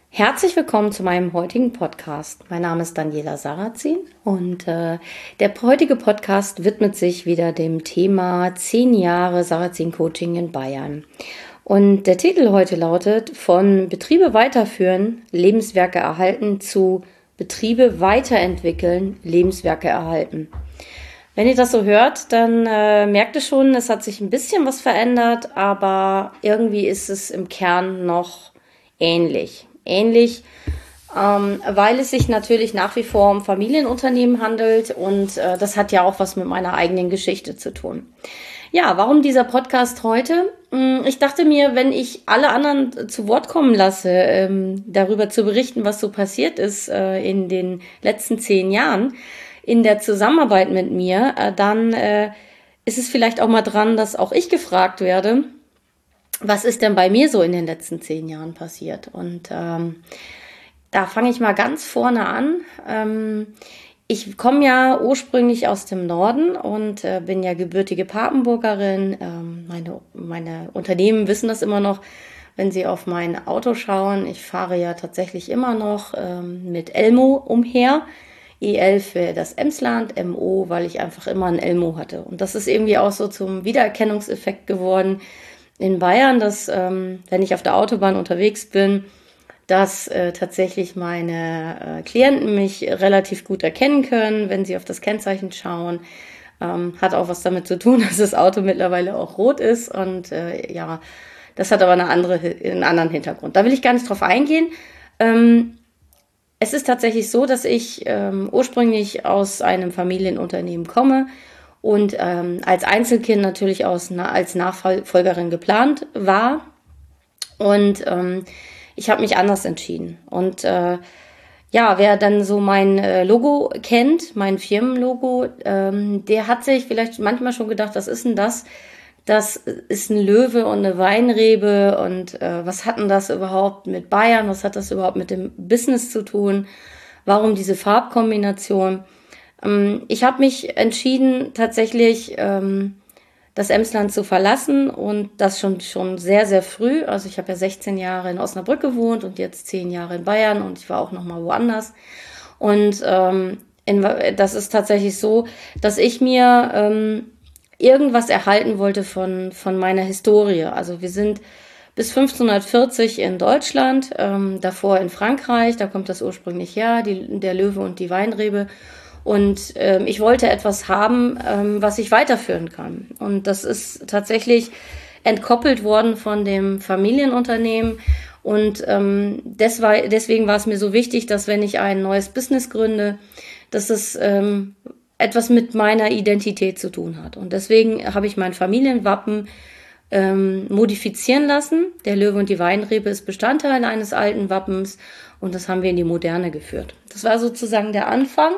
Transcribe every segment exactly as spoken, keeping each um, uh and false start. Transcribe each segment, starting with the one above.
Herzlich willkommen zu meinem heutigen Podcast. Mein Name ist Daniela Sarrazin und äh, der heutige Podcast widmet sich wieder dem Thema zehn Jahre Sarrazin Coaching in Bayern. Und der Titel heute lautet: Von Betriebe weiterführen, Lebenswerke erhalten zu Betriebe weiterentwickeln, Lebenswerke erhalten. Wenn ihr das so hört, dann äh, merkt ihr schon, es hat sich ein bisschen was verändert, aber irgendwie ist es im Kern noch ähnlich. Ähnlich, ähm, weil es sich natürlich nach wie vor um Familienunternehmen handelt und äh, das hat ja auch was mit meiner eigenen Geschichte zu tun. Ja, warum dieser Podcast heute? Ich dachte mir, wenn ich alle anderen zu Wort kommen lasse, ähm, darüber zu berichten, was so passiert ist äh, in den letzten zehn Jahren in der Zusammenarbeit mit mir, äh, dann äh, ist es vielleicht auch mal dran, dass auch ich gefragt werde, was ist denn bei mir so in den letzten zehn Jahren passiert? Und ähm, da fange ich mal ganz vorne an. Ähm, ich komme ja ursprünglich aus dem Norden und äh, bin ja gebürtige Papenburgerin. Ähm, meine, meine Unternehmen wissen das immer noch, wenn sie auf mein Auto schauen. Ich fahre ja tatsächlich immer noch ähm, mit Elmo umher. E L für das Emsland, M O, weil ich einfach immer ein Elmo hatte. Und das ist irgendwie auch so zum Wiedererkennungseffekt geworden in Bayern, dass, ähm, wenn ich auf der Autobahn unterwegs bin, dass äh, tatsächlich meine äh, Klienten mich relativ gut erkennen können, wenn sie auf das Kennzeichen schauen. Ähm, hat auch was damit zu tun, dass das Auto mittlerweile auch rot ist. Und äh, ja, das hat aber eine andere, einen anderen Hintergrund. Da will ich gar nicht drauf eingehen. Ähm, es ist tatsächlich so, dass ich ähm, ursprünglich aus einem Familienunternehmen komme und ähm, als Einzelkind natürlich aus, na, als Nachfolgerin geplant war. Und ähm, ich habe mich anders entschieden. Und äh, ja, wer dann so mein äh, Logo kennt, mein Firmenlogo, ähm, der hat sich vielleicht manchmal schon gedacht, was ist denn das? Das ist ein Löwe und eine Weinrebe. Und äh, was hat denn das überhaupt mit Bayern? Was hat das überhaupt mit dem Business zu tun? Warum diese Farbkombination? Ich habe mich entschieden, tatsächlich ähm, das Emsland zu verlassen und das schon schon sehr, sehr früh. Also ich habe ja sechzehn Jahre in Osnabrück gewohnt und jetzt zehn Jahre in Bayern und ich war auch noch mal woanders. Und ähm, in, das ist tatsächlich so, dass ich mir ähm, irgendwas erhalten wollte von, von meiner Historie. Also wir sind bis fünfzehnhundertvierzig in Deutschland, ähm, davor in Frankreich, da kommt das ursprünglich her, die, der Löwe und die Weinrebe. Und ähm, ich wollte etwas haben, ähm, was ich weiterführen kann. Und das ist tatsächlich entkoppelt worden von dem Familienunternehmen. Und ähm, des war, deswegen war es mir so wichtig, dass wenn ich ein neues Business gründe, dass es ähm, etwas mit meiner Identität zu tun hat. Und deswegen habe ich mein Familienwappen ähm, modifizieren lassen. Der Löwe und die Weinrebe ist Bestandteil eines alten Wappens und das haben wir in die Moderne geführt. Das war sozusagen der Anfang.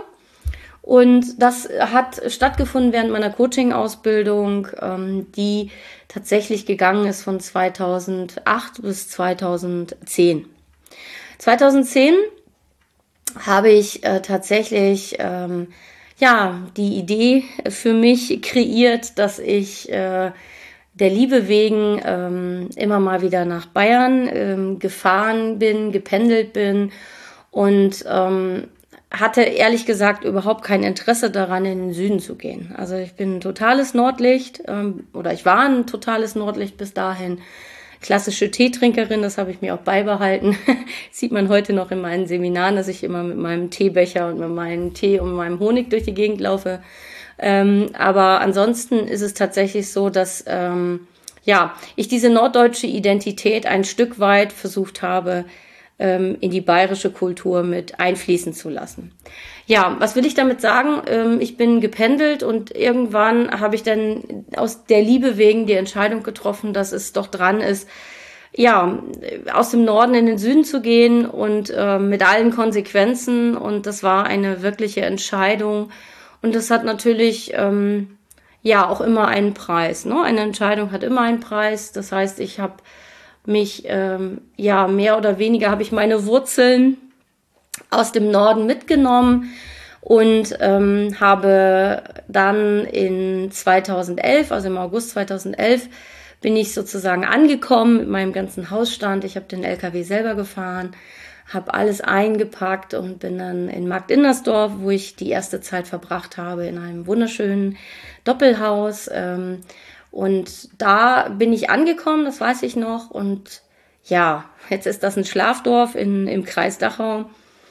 Und das hat stattgefunden während meiner Coaching-Ausbildung, ähm, die tatsächlich gegangen ist von zweitausendacht bis zweitausendzehn. zweitausendzehn habe ich äh, tatsächlich ähm, ja die Idee für mich kreiert, dass ich äh, der Liebe wegen ähm, immer mal wieder nach Bayern ähm, gefahren bin, gependelt bin und ähm, hatte ehrlich gesagt überhaupt kein Interesse daran, in den Süden zu gehen. Also ich bin ein totales Nordlicht ähm, oder ich war ein totales Nordlicht bis dahin. Klassische Teetrinkerin, das habe ich mir auch beibehalten. Sieht man heute noch in meinen Seminaren, dass ich immer mit meinem Teebecher und mit meinem Tee und meinem Honig durch die Gegend laufe. Ähm, aber ansonsten ist es tatsächlich so, dass ähm, ja ich diese norddeutsche Identität ein Stück weit versucht habe, in die bayerische Kultur mit einfließen zu lassen. Ja, was will ich damit sagen? Ich bin gependelt und irgendwann habe ich dann aus der Liebe wegen die Entscheidung getroffen, dass es doch dran ist, ja, aus dem Norden in den Süden zu gehen und äh, mit allen Konsequenzen. Und das war eine wirkliche Entscheidung. Und das hat natürlich ähm, ja auch immer einen Preis. Ne? Eine Entscheidung hat immer einen Preis. Das heißt, ich habe mich, ähm, ja, mehr oder weniger habe ich meine Wurzeln aus dem Norden mitgenommen und ähm, habe dann in zweitausendelf, also im August zweitausendelf, bin ich sozusagen angekommen mit meinem ganzen Hausstand. Ich habe den L K W selber gefahren, habe alles eingepackt und bin dann in Markt Innersdorf, wo ich die erste Zeit verbracht habe, in einem wunderschönen Doppelhaus. Ähm, und da bin ich angekommen, das weiß ich noch. Und ja, jetzt ist das ein Schlafdorf in, im Kreis Dachau.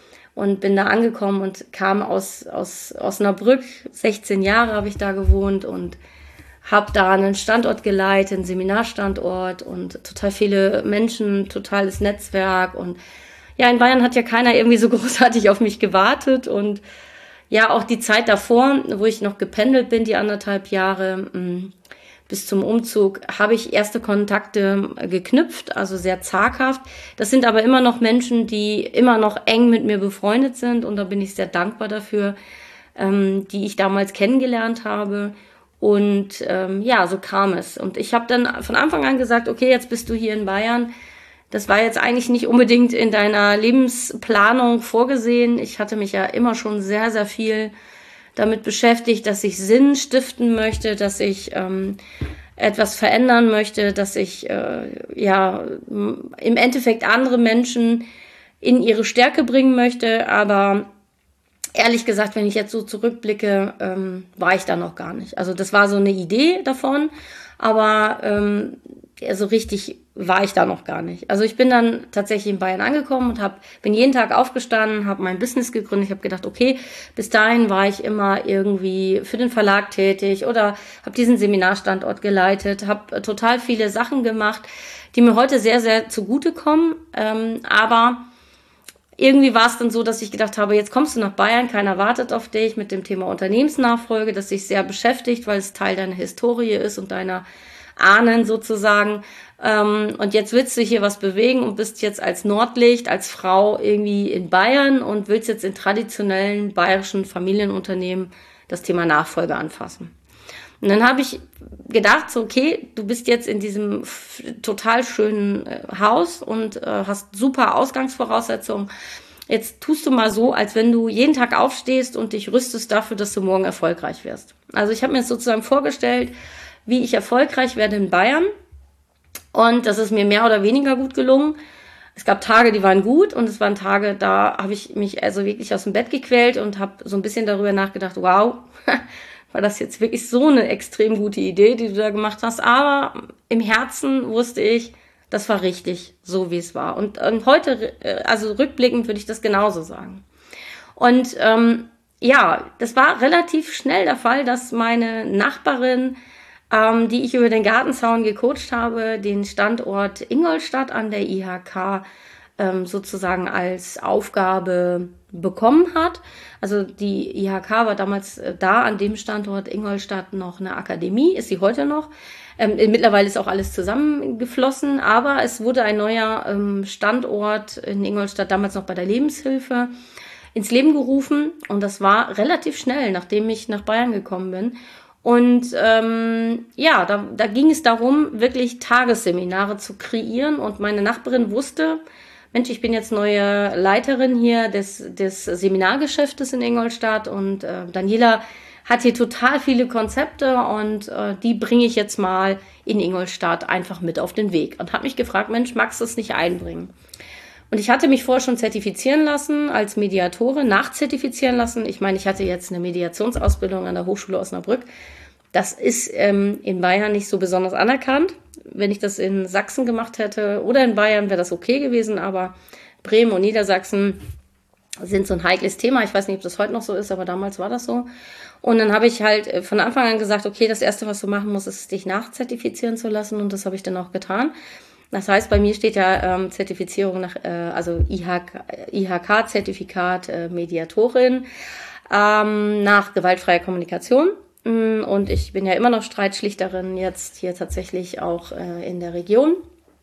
Und bin da angekommen und kam aus, aus Osnabrück. sechzehn Jahre habe ich da gewohnt und habe da einen Standort geleitet, einen Seminarstandort und total viele Menschen, totales Netzwerk. Und ja, in Bayern hat ja keiner irgendwie so großartig auf mich gewartet. Und ja, auch die Zeit davor, wo ich noch gependelt bin, die anderthalb Jahre mh, bis zum Umzug, habe ich erste Kontakte geknüpft, also sehr zaghaft. Das sind aber immer noch Menschen, die immer noch eng mit mir befreundet sind. Und da bin ich sehr dankbar dafür, ähm, die ich damals kennengelernt habe. Und ähm, ja, so kam es. Und ich habe dann von Anfang an gesagt, okay, jetzt bist du hier in Bayern. Das war jetzt eigentlich nicht unbedingt in deiner Lebensplanung vorgesehen. Ich hatte mich ja immer schon sehr, sehr viel damit beschäftigt, dass ich Sinn stiften möchte, dass ich ähm, etwas verändern möchte, dass ich äh, ja im Endeffekt andere Menschen in ihre Stärke bringen möchte. Aber ehrlich gesagt, wenn ich jetzt so zurückblicke, ähm, war ich da noch gar nicht. Also das war so eine Idee davon, aber ähm, so richtig war ich da noch gar nicht. Also ich bin dann tatsächlich in Bayern angekommen und hab, bin jeden Tag aufgestanden, habe mein Business gegründet. Ich habe gedacht, okay, bis dahin war ich immer irgendwie für den Verlag tätig oder habe diesen Seminarstandort geleitet, habe total viele Sachen gemacht, die mir heute sehr, sehr zugutekommen. Ähm, aber irgendwie war es dann so, dass ich gedacht habe, jetzt kommst du nach Bayern, keiner wartet auf dich mit dem Thema Unternehmensnachfolge, das dich sehr beschäftigt, weil es Teil deiner Historie ist und deiner Ahnen sozusagen. Ähm, und jetzt willst du hier was bewegen und bist jetzt als Nordlicht, als Frau irgendwie in Bayern und willst jetzt in traditionellen bayerischen Familienunternehmen das Thema Nachfolge anfassen. Und dann habe ich gedacht, so okay, du bist jetzt in diesem f- total schönen äh, Haus und äh, hast super Ausgangsvoraussetzungen. Jetzt tust du mal so, als wenn du jeden Tag aufstehst und dich rüstest dafür, dass du morgen erfolgreich wirst. Also ich habe mir jetzt sozusagen vorgestellt, wie ich erfolgreich werde in Bayern. Und das ist mir mehr oder weniger gut gelungen. Es gab Tage, die waren gut und es waren Tage, da habe ich mich also wirklich aus dem Bett gequält und habe so ein bisschen darüber nachgedacht, wow, war das jetzt wirklich so eine extrem gute Idee, die du da gemacht hast. Aber im Herzen wusste ich, das war richtig, so wie es war. Und, und heute, also rückblickend, würde ich das genauso sagen. Und ähm, ja, das war relativ schnell der Fall, dass meine Nachbarin, ähm, die ich über den Gartenzaun gecoacht habe, den Standort Ingolstadt an der I H K ähm, sozusagen als Aufgabe bekommen hat. Also die I H K war damals äh, da an dem Standort Ingolstadt noch eine Akademie, ist sie heute noch. Ähm, mittlerweile ist auch alles zusammengeflossen, aber es wurde ein neuer ähm, Standort in Ingolstadt, damals noch bei der Lebenshilfe, ins Leben gerufen. Und das war relativ schnell, nachdem ich nach Bayern gekommen bin. Und ähm, ja, da, da ging es darum, wirklich Tagesseminare zu kreieren. Und meine Nachbarin wusste, Mensch, ich bin jetzt neue Leiterin hier des, des Seminargeschäftes in Ingolstadt und äh, Daniela hat hier total viele Konzepte und äh, die bringe ich jetzt mal in Ingolstadt einfach mit auf den Weg. Und hat mich gefragt, Mensch, magst du es nicht einbringen? Und ich hatte mich vorher schon zertifizieren lassen als Mediatorin, nachzertifizieren lassen. Ich meine, ich hatte jetzt eine Mediationsausbildung an der Hochschule Osnabrück. Das ist ähm, in Bayern nicht so besonders anerkannt. Wenn ich das in Sachsen gemacht hätte oder in Bayern, wäre das okay gewesen. Aber Bremen und Niedersachsen sind so ein heikles Thema. Ich weiß nicht, ob das heute noch so ist, aber damals war das so. Und dann habe ich halt von Anfang an gesagt, okay, das Erste, was du machen musst, ist, dich nachzertifizieren zu lassen. Und das habe ich dann auch getan. Das heißt, bei mir steht ja ähm, Zertifizierung nach, äh, also I H K-Zertifikat äh, Mediatorin ähm, nach gewaltfreier Kommunikation. Und ich bin ja immer noch Streitschlichterin, jetzt hier tatsächlich auch äh, in der Region.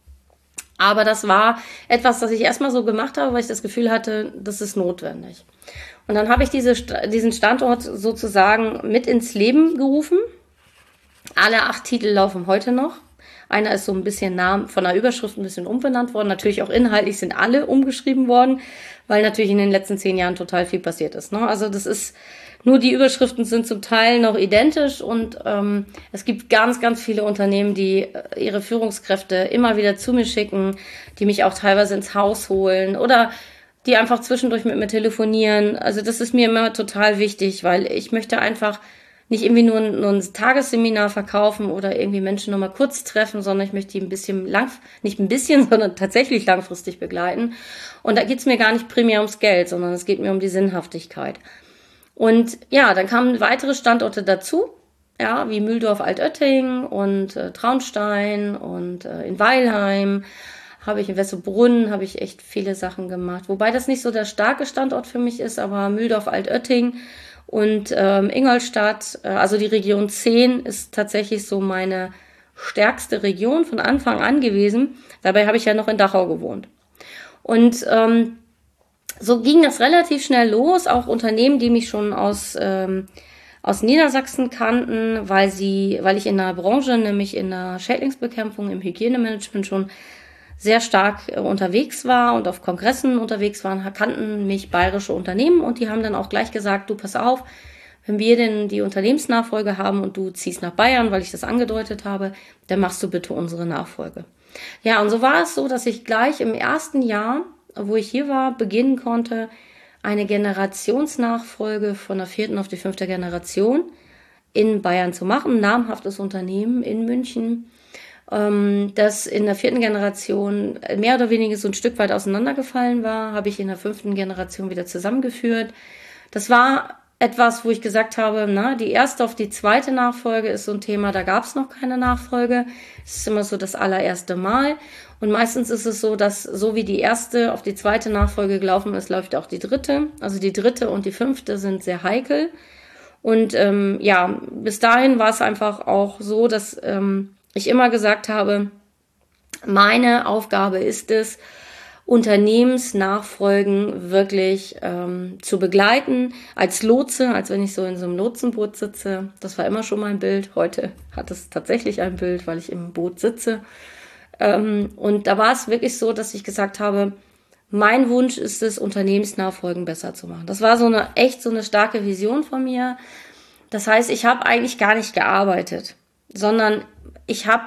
Aber das war etwas, das ich erstmal so gemacht habe, weil ich das Gefühl hatte, das ist notwendig. Und dann habe ich diese, diesen Standort sozusagen mit ins Leben gerufen. Alle acht Titel laufen heute noch. Einer ist so ein bisschen nah, von der Überschrift ein bisschen umbenannt worden. Natürlich auch inhaltlich sind alle umgeschrieben worden, weil natürlich in den letzten zehn Jahren total viel passiert ist. Ne? Also das ist, nur die Überschriften sind zum Teil noch identisch und ähm, es gibt ganz, ganz viele Unternehmen, die ihre Führungskräfte immer wieder zu mir schicken, die mich auch teilweise ins Haus holen oder die einfach zwischendurch mit mir telefonieren. Also das ist mir immer total wichtig, weil ich möchte einfach nicht irgendwie nur ein, nur ein Tagesseminar verkaufen oder irgendwie Menschen nur mal kurz treffen, sondern ich möchte die ein bisschen lang, nicht ein bisschen, sondern tatsächlich langfristig begleiten. Und da geht's mir gar nicht primär ums Geld, sondern es geht mir um die Sinnhaftigkeit. Und ja, dann kamen weitere Standorte dazu, ja, wie Mühldorf, Altötting und äh, Traunstein und äh, in Weilheim habe ich in Wessobrunn, habe ich echt viele Sachen gemacht. Wobei das nicht so der starke Standort für mich ist, aber Mühldorf, Altötting und ähm, Ingolstadt, äh, also die Region zehn ist tatsächlich so meine stärkste Region von Anfang an gewesen. Dabei habe ich ja noch in Dachau gewohnt. Und ähm, so ging das relativ schnell los, auch Unternehmen, die mich schon aus ähm, aus Niedersachsen kannten, weil sie, weil ich in der Branche, nämlich in der Schädlingsbekämpfung, im Hygienemanagement schon sehr stark äh, unterwegs war und auf Kongressen unterwegs waren, kannten mich bayerische Unternehmen und die haben dann auch gleich gesagt, du pass auf, wenn wir denn die Unternehmensnachfolge haben und du ziehst nach Bayern, weil ich das angedeutet habe, dann machst du bitte unsere Nachfolge. Ja, und so war es so, dass ich gleich im ersten Jahr, wo ich hier war, beginnen konnte, eine Generationsnachfolge von der vierten auf die fünfte Generation in Bayern zu machen. Ein namhaftes Unternehmen in München, das in der vierten Generation mehr oder weniger so ein Stück weit auseinandergefallen war, habe ich in der fünften Generation wieder zusammengeführt. Das war etwas, wo ich gesagt habe, na, die erste auf die zweite Nachfolge ist so ein Thema, da gab es noch keine Nachfolge. Es ist immer so das allererste Mal. Und meistens ist es so, dass so wie die erste auf die zweite Nachfolge gelaufen ist, läuft auch die dritte. Also die dritte und die fünfte sind sehr heikel. Und ähm, ja, bis dahin war es einfach auch so, dass ähm, ich immer gesagt habe, meine Aufgabe ist es, Unternehmensnachfolgen wirklich ähm, zu begleiten, als Lotse, als wenn ich so in so einem Lotsenboot sitze. Das war immer schon mein Bild. Heute hat es tatsächlich ein Bild, weil ich im Boot sitze. Ähm, und da war es wirklich so, dass ich gesagt habe, mein Wunsch ist es, Unternehmensnachfolgen besser zu machen. Das war so eine echt so eine starke Vision von mir. Das heißt, ich habe eigentlich gar nicht gearbeitet, sondern ich habe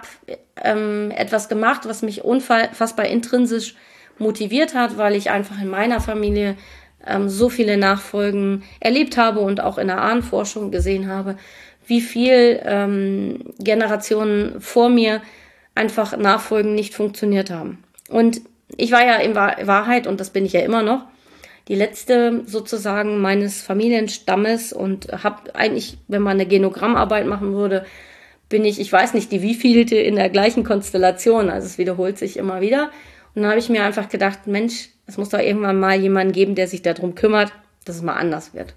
ähm, etwas gemacht, was mich unfassbar intrinsisch motiviert hat, weil ich einfach in meiner Familie ähm, so viele Nachfolgen erlebt habe und auch in der Ahnenforschung gesehen habe, wie viel ähm, Generationen vor mir einfach Nachfolgen nicht funktioniert haben. Und ich war ja in Wahrheit, und das bin ich ja immer noch, die letzte sozusagen meines Familienstammes und habe eigentlich, wenn man eine Genogrammarbeit machen würde, bin ich, ich weiß nicht, die wievielte in der gleichen Konstellation. Also es wiederholt sich immer wieder. Und dann habe ich mir einfach gedacht, Mensch, es muss doch irgendwann mal jemanden geben, der sich darum kümmert, dass es mal anders wird.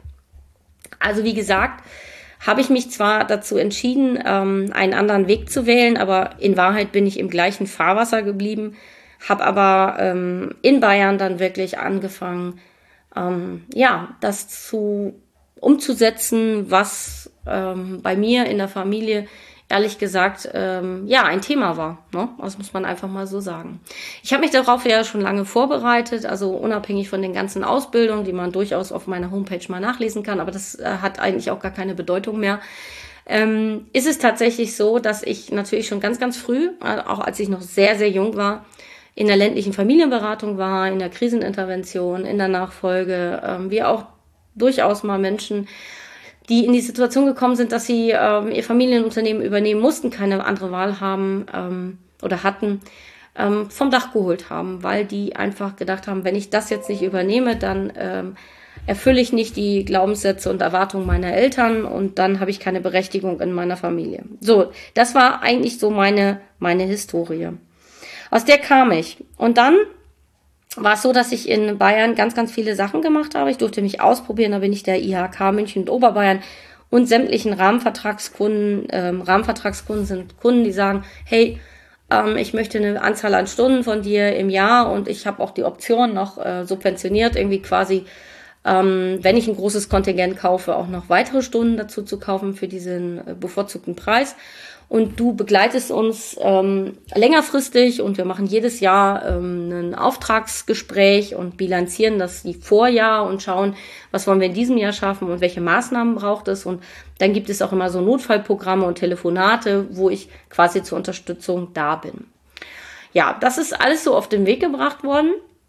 Also wie gesagt, habe ich mich zwar dazu entschieden, ähm, einen anderen Weg zu wählen, aber in Wahrheit bin ich im gleichen Fahrwasser geblieben, habe aber ähm, in Bayern dann wirklich angefangen, ähm, ja, das zu umzusetzen, was ähm, bei mir in der Familie ehrlich gesagt, ähm, ja, ein Thema war. Ne? Das muss man einfach mal so sagen. Ich habe mich darauf ja schon lange vorbereitet, also unabhängig von den ganzen Ausbildungen, die man durchaus auf meiner Homepage mal nachlesen kann, aber das äh, hat eigentlich auch gar keine Bedeutung mehr. Ähm, ist es tatsächlich so, dass ich natürlich schon ganz, ganz früh, äh, auch als ich noch sehr, sehr jung war, in der ländlichen Familienberatung war, in der Krisenintervention, in der Nachfolge, ähm, wir auch durchaus mal Menschen, die in die Situation gekommen sind, dass sie ähm, ihr Familienunternehmen übernehmen mussten, keine andere Wahl haben ähm, oder hatten, ähm, vom Dach geholt haben, weil die einfach gedacht haben, wenn ich das jetzt nicht übernehme, dann ähm, erfülle ich nicht die Glaubenssätze und Erwartungen meiner Eltern und dann habe ich keine Berechtigung in meiner Familie. So, das war eigentlich so meine, meine Historie. Aus der kam ich. Und dann war es so, dass ich in Bayern ganz, ganz viele Sachen gemacht habe. Ich durfte mich ausprobieren, da bin ich der I H K München und Oberbayern und sämtlichen Rahmenvertragskunden. Ähm, Rahmenvertragskunden sind Kunden, die sagen, hey, ähm, ich möchte eine Anzahl an Stunden von dir im Jahr und ich habe auch die Option noch äh, subventioniert, irgendwie quasi, ähm, wenn ich ein großes Kontingent kaufe, auch noch weitere Stunden dazu zu kaufen für diesen äh, bevorzugten Preis. und du begleitest uns ähm, längerfristig und wir machen jedes Jahr ähm, ein Auftragsgespräch und bilanzieren das die Vorjahr und schauen, was wollen wir in diesem Jahr schaffen und welche Maßnahmen braucht es. Und dann gibt es auch immer so Notfallprogramme und Telefonate, wo ich quasi zur Unterstützung da bin. Ja, das ist alles so auf den Weg gebracht worden.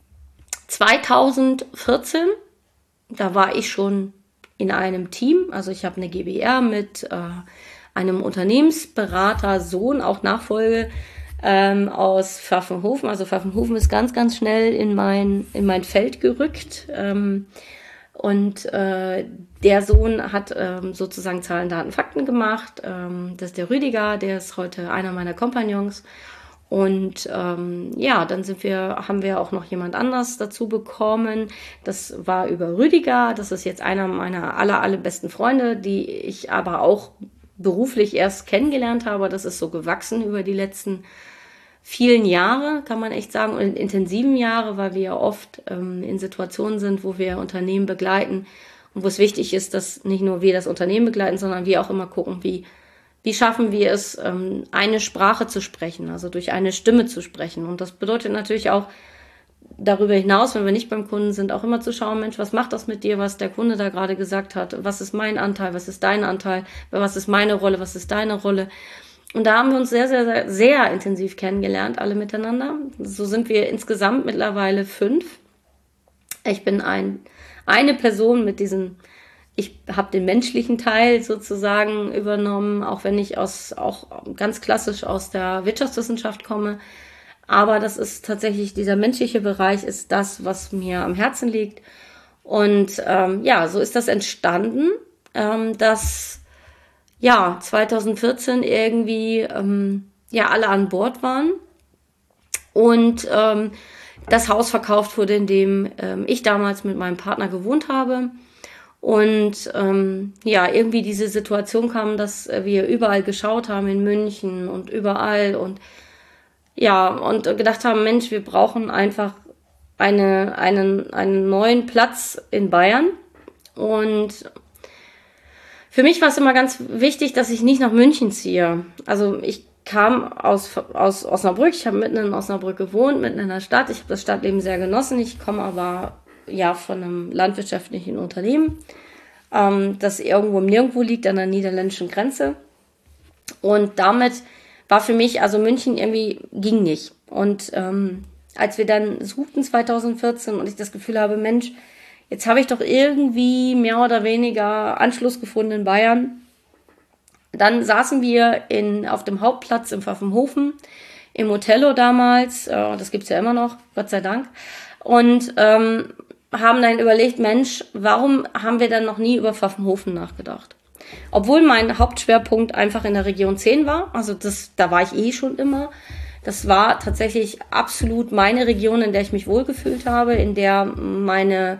zweitausendvierzehn, da war ich schon in einem Team, also ich habe eine GbR mit äh, einem Unternehmensberater, Sohn, auch Nachfolge ähm, aus Pfaffenhofen. Also Pfaffenhofen ist ganz, ganz schnell in mein, in mein Feld gerückt. Ähm, und äh, der Sohn hat ähm, sozusagen Zahlen, Daten, Fakten gemacht. Ähm, das ist der Rüdiger, der ist heute einer meiner Kompagnons. Und ähm, ja, dann sind wir, haben wir auch noch jemand anders dazu bekommen. Das war über Rüdiger. Das ist jetzt einer meiner aller, aller besten Freunde, die ich aber auch beruflich erst kennengelernt habe. Das ist so gewachsen über die letzten vielen Jahre, kann man echt sagen, und intensiven Jahre, weil wir ja oft ähm, in Situationen sind, wo wir Unternehmen begleiten und wo es wichtig ist, dass nicht nur wir das Unternehmen begleiten, sondern wir auch immer gucken, wie Wie schaffen wir es, eine Sprache zu sprechen, also durch eine Stimme zu sprechen? Und das bedeutet natürlich auch darüber hinaus, wenn wir nicht beim Kunden sind, auch immer zu schauen, Mensch, was macht das mit dir, was der Kunde da gerade gesagt hat? Was ist mein Anteil? Was ist dein Anteil? Was ist meine Rolle? Was ist deine Rolle? Und da haben wir uns sehr, sehr, sehr, sehr intensiv kennengelernt, alle miteinander. So sind wir insgesamt mittlerweile fünf. Ich bin ein, eine Person mit diesen Ich habe den menschlichen Teil sozusagen übernommen, auch wenn ich aus auch ganz klassisch aus der Wirtschaftswissenschaft komme. Aber das ist tatsächlich, dieser menschliche Bereich ist das, was mir am Herzen liegt. Und ähm, ja, so ist das entstanden, ähm, dass ja zweitausendvierzehn irgendwie ähm, ja alle an Bord waren und ähm, das Haus verkauft wurde, in dem ähm, ich damals mit meinem Partner gewohnt habe. Und ähm, ja, irgendwie diese Situation kam, dass wir überall geschaut haben, in München und überall und ja, und gedacht haben, Mensch, wir brauchen einfach eine, einen, einen neuen Platz in Bayern. Und für mich war es immer ganz wichtig, dass ich nicht nach München ziehe. Also ich kam aus, aus Osnabrück, ich habe mitten in Osnabrück gewohnt, mitten in der Stadt. Ich habe das Stadtleben sehr genossen, ich komme aber ja von einem landwirtschaftlichen Unternehmen, ähm, das irgendwo im Nirgendwo liegt, an der niederländischen Grenze. Und damit war für mich, also München irgendwie ging nicht. Und ähm, als wir dann suchten zweitausendvierzehn und ich das Gefühl habe, Mensch, jetzt habe ich doch irgendwie mehr oder weniger Anschluss gefunden in Bayern. Dann saßen wir in, auf dem Hauptplatz in Pfaffenhofen, im Hotello damals, äh, das gibt's ja immer noch, Gott sei Dank, und ähm, haben dann überlegt, Mensch, warum haben wir dann noch nie über Pfaffenhofen nachgedacht? Obwohl mein Hauptschwerpunkt einfach in der Region zehn war, also das, da war ich eh schon immer. Das war tatsächlich absolut meine Region, in der ich mich wohlgefühlt habe, in der meine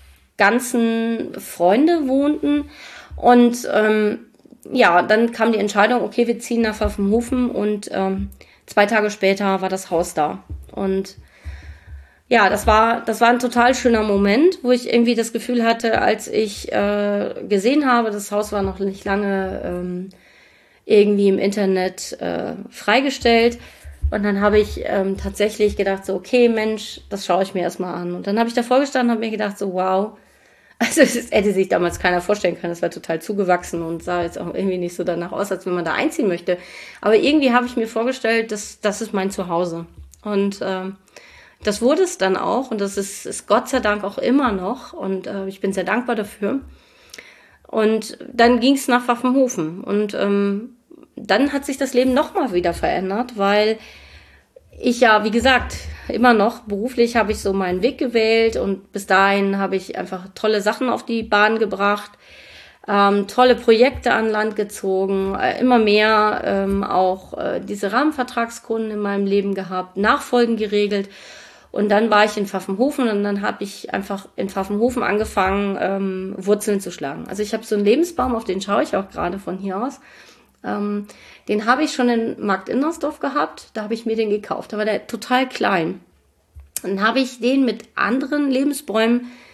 ganzen Freunde wohnten. Und ähm, ja, dann kam die Entscheidung, okay, wir ziehen nach Pfaffenhofen und ähm, zwei Tage später war das Haus da. Und ja, das war, das war ein total schöner Moment, wo ich irgendwie das Gefühl hatte, als ich äh, gesehen habe, das Haus war noch nicht lange ähm, irgendwie im Internet äh, freigestellt. Und dann habe ich ähm, tatsächlich gedacht, so, okay, Mensch, das schaue ich mir erstmal an. Und dann habe ich davor gestanden und habe mir gedacht, so, wow. Also es hätte sich damals keiner vorstellen können, das war total zugewachsen und sah jetzt auch irgendwie nicht so danach aus, als wenn man da einziehen möchte. Aber irgendwie habe ich mir vorgestellt, dass das ist mein Zuhause. Und ähm, das wurde es dann auch und das ist, ist Gott sei Dank auch immer noch und äh, ich bin sehr dankbar dafür. Und dann ging es nach Pfaffenhofen und ähm, dann hat sich das Leben nochmal wieder verändert, weil ich ja, wie gesagt, immer noch beruflich habe ich so meinen Weg gewählt und bis dahin habe ich einfach tolle Sachen auf die Bahn gebracht, ähm, tolle Projekte an Land gezogen, äh, immer mehr ähm, auch äh, diese Rahmenvertragskunden in meinem Leben gehabt, Nachfolgen geregelt. Und dann war ich in Pfaffenhofen und dann habe ich einfach in Pfaffenhofen angefangen, ähm, Wurzeln zu schlagen. Also ich habe so einen Lebensbaum, auf den schaue ich auch gerade von hier aus. Ähm, den habe ich schon in Markt Innersdorf gehabt, da habe ich mir den gekauft. Da war der total klein. Und dann habe ich den mit anderen Lebensbäumen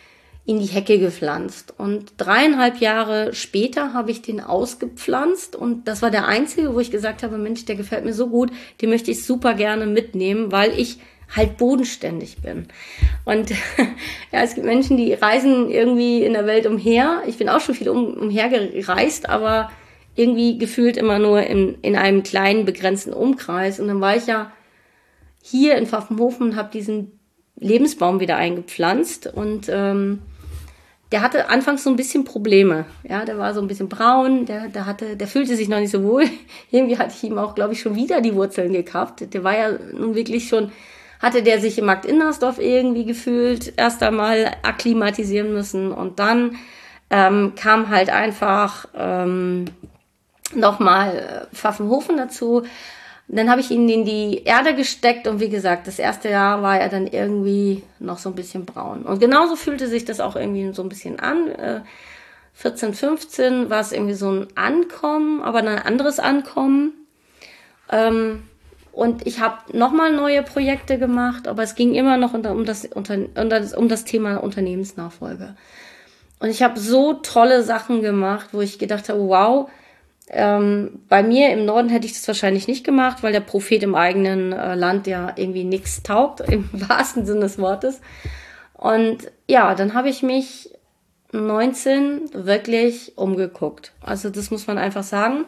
in die Hecke gepflanzt. Und dreieinhalb Jahre später habe ich den ausgepflanzt und das war der einzige, wo ich gesagt habe, Mensch, der gefällt mir so gut, den möchte ich super gerne mitnehmen, weil ich halt bodenständig bin. Und ja, es gibt Menschen, die reisen irgendwie in der Welt umher. Ich bin auch schon viel um, umher gereist, aber irgendwie gefühlt immer nur in, in einem kleinen, begrenzten Umkreis. Und dann war ich ja hier in Pfaffenhofen und habe diesen Lebensbaum wieder eingepflanzt und ähm, der hatte anfangs so ein bisschen Probleme. Ja, der war so ein bisschen braun, der, der hatte, der fühlte sich noch nicht so wohl. Irgendwie hatte ich ihm auch, glaube ich, schon wieder die Wurzeln gekappt. Der war ja nun wirklich schon, hatte der sich im Markt Innersdorf irgendwie gefühlt, erst einmal akklimatisieren müssen und dann ähm, kam halt einfach ähm, nochmal Pfaffenhofen dazu. Dann habe ich ihn in die Erde gesteckt und wie gesagt, das erste Jahr war er dann irgendwie noch so ein bisschen braun. Und genauso fühlte sich das auch irgendwie so ein bisschen an. Äh, vierzehn, fünfzehn war es irgendwie so ein Ankommen, aber ein anderes Ankommen. Ähm, und ich habe nochmal neue Projekte gemacht, aber es ging immer noch unter, um, das, unter, um das Thema Unternehmensnachfolge. Und ich habe so tolle Sachen gemacht, wo ich gedacht habe, wow, Ähm, bei mir im Norden hätte ich das wahrscheinlich nicht gemacht, weil der Prophet im eigenen äh, Land ja irgendwie nichts taugt, im wahrsten Sinne des Wortes. Und ja, dann habe ich mich neunzehn wirklich umgeguckt. Also das muss man einfach sagen.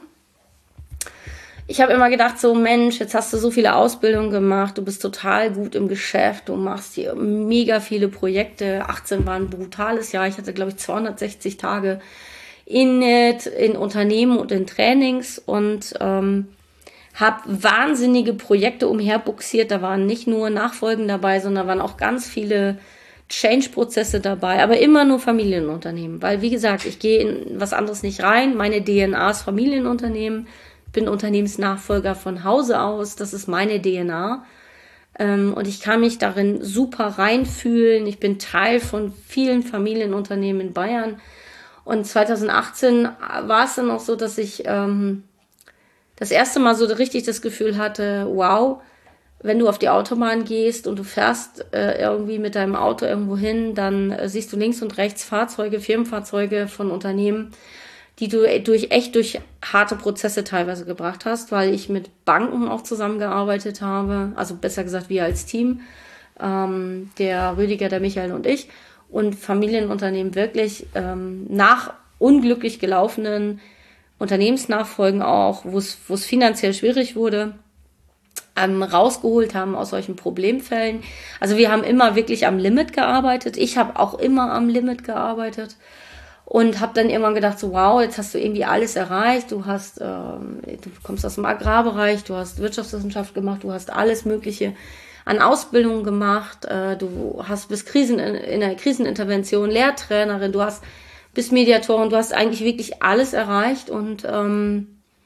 Ich habe immer gedacht, so Mensch, jetzt hast du so viele Ausbildungen gemacht, du bist total gut im Geschäft, du machst hier mega viele Projekte. achtzehn war ein brutales Jahr, ich hatte glaube ich zweihundertsechzig Tage in, in Unternehmen und in Trainings und ähm, habe wahnsinnige Projekte umherbuxiert. Da waren nicht nur Nachfolgen dabei, sondern waren auch ganz viele Change-Prozesse dabei, aber immer nur Familienunternehmen. Weil, wie gesagt, ich gehe in was anderes nicht rein. Meine D N A ist Familienunternehmen, bin Unternehmensnachfolger von Hause aus. Das ist meine D N A. Ähm, und ich kann mich darin super reinfühlen. Ich bin Teil von vielen Familienunternehmen in Bayern. Und zweitausendachtzehn war es dann auch so, dass ich ähm, das erste Mal so richtig das Gefühl hatte, wow, wenn du auf die Autobahn gehst und du fährst äh, irgendwie mit deinem Auto irgendwo hin, dann äh, siehst du links und rechts Fahrzeuge, Firmenfahrzeuge von Unternehmen, die du durch echt durch harte Prozesse teilweise gebracht hast, weil ich mit Banken auch zusammengearbeitet habe, also besser gesagt wir als Team, ähm, der Rüdiger, der Michael und ich. Und Familienunternehmen wirklich ähm, nach unglücklich gelaufenen Unternehmensnachfolgen auch, wo es wo es finanziell schwierig wurde, ähm, rausgeholt haben aus solchen Problemfällen. Also wir haben immer wirklich am Limit gearbeitet. Ich habe auch immer am Limit gearbeitet und habe dann irgendwann gedacht, so wow, jetzt hast du irgendwie alles erreicht. Du hast, ähm, du kommst aus dem Agrarbereich, du hast Wirtschaftswissenschaft gemacht, du hast alles Mögliche an Ausbildung gemacht, äh, du hast bis Krisen in der Krisenintervention Lehrtrainerin, du hast bis Mediatorin, du hast eigentlich wirklich alles erreicht und ähm,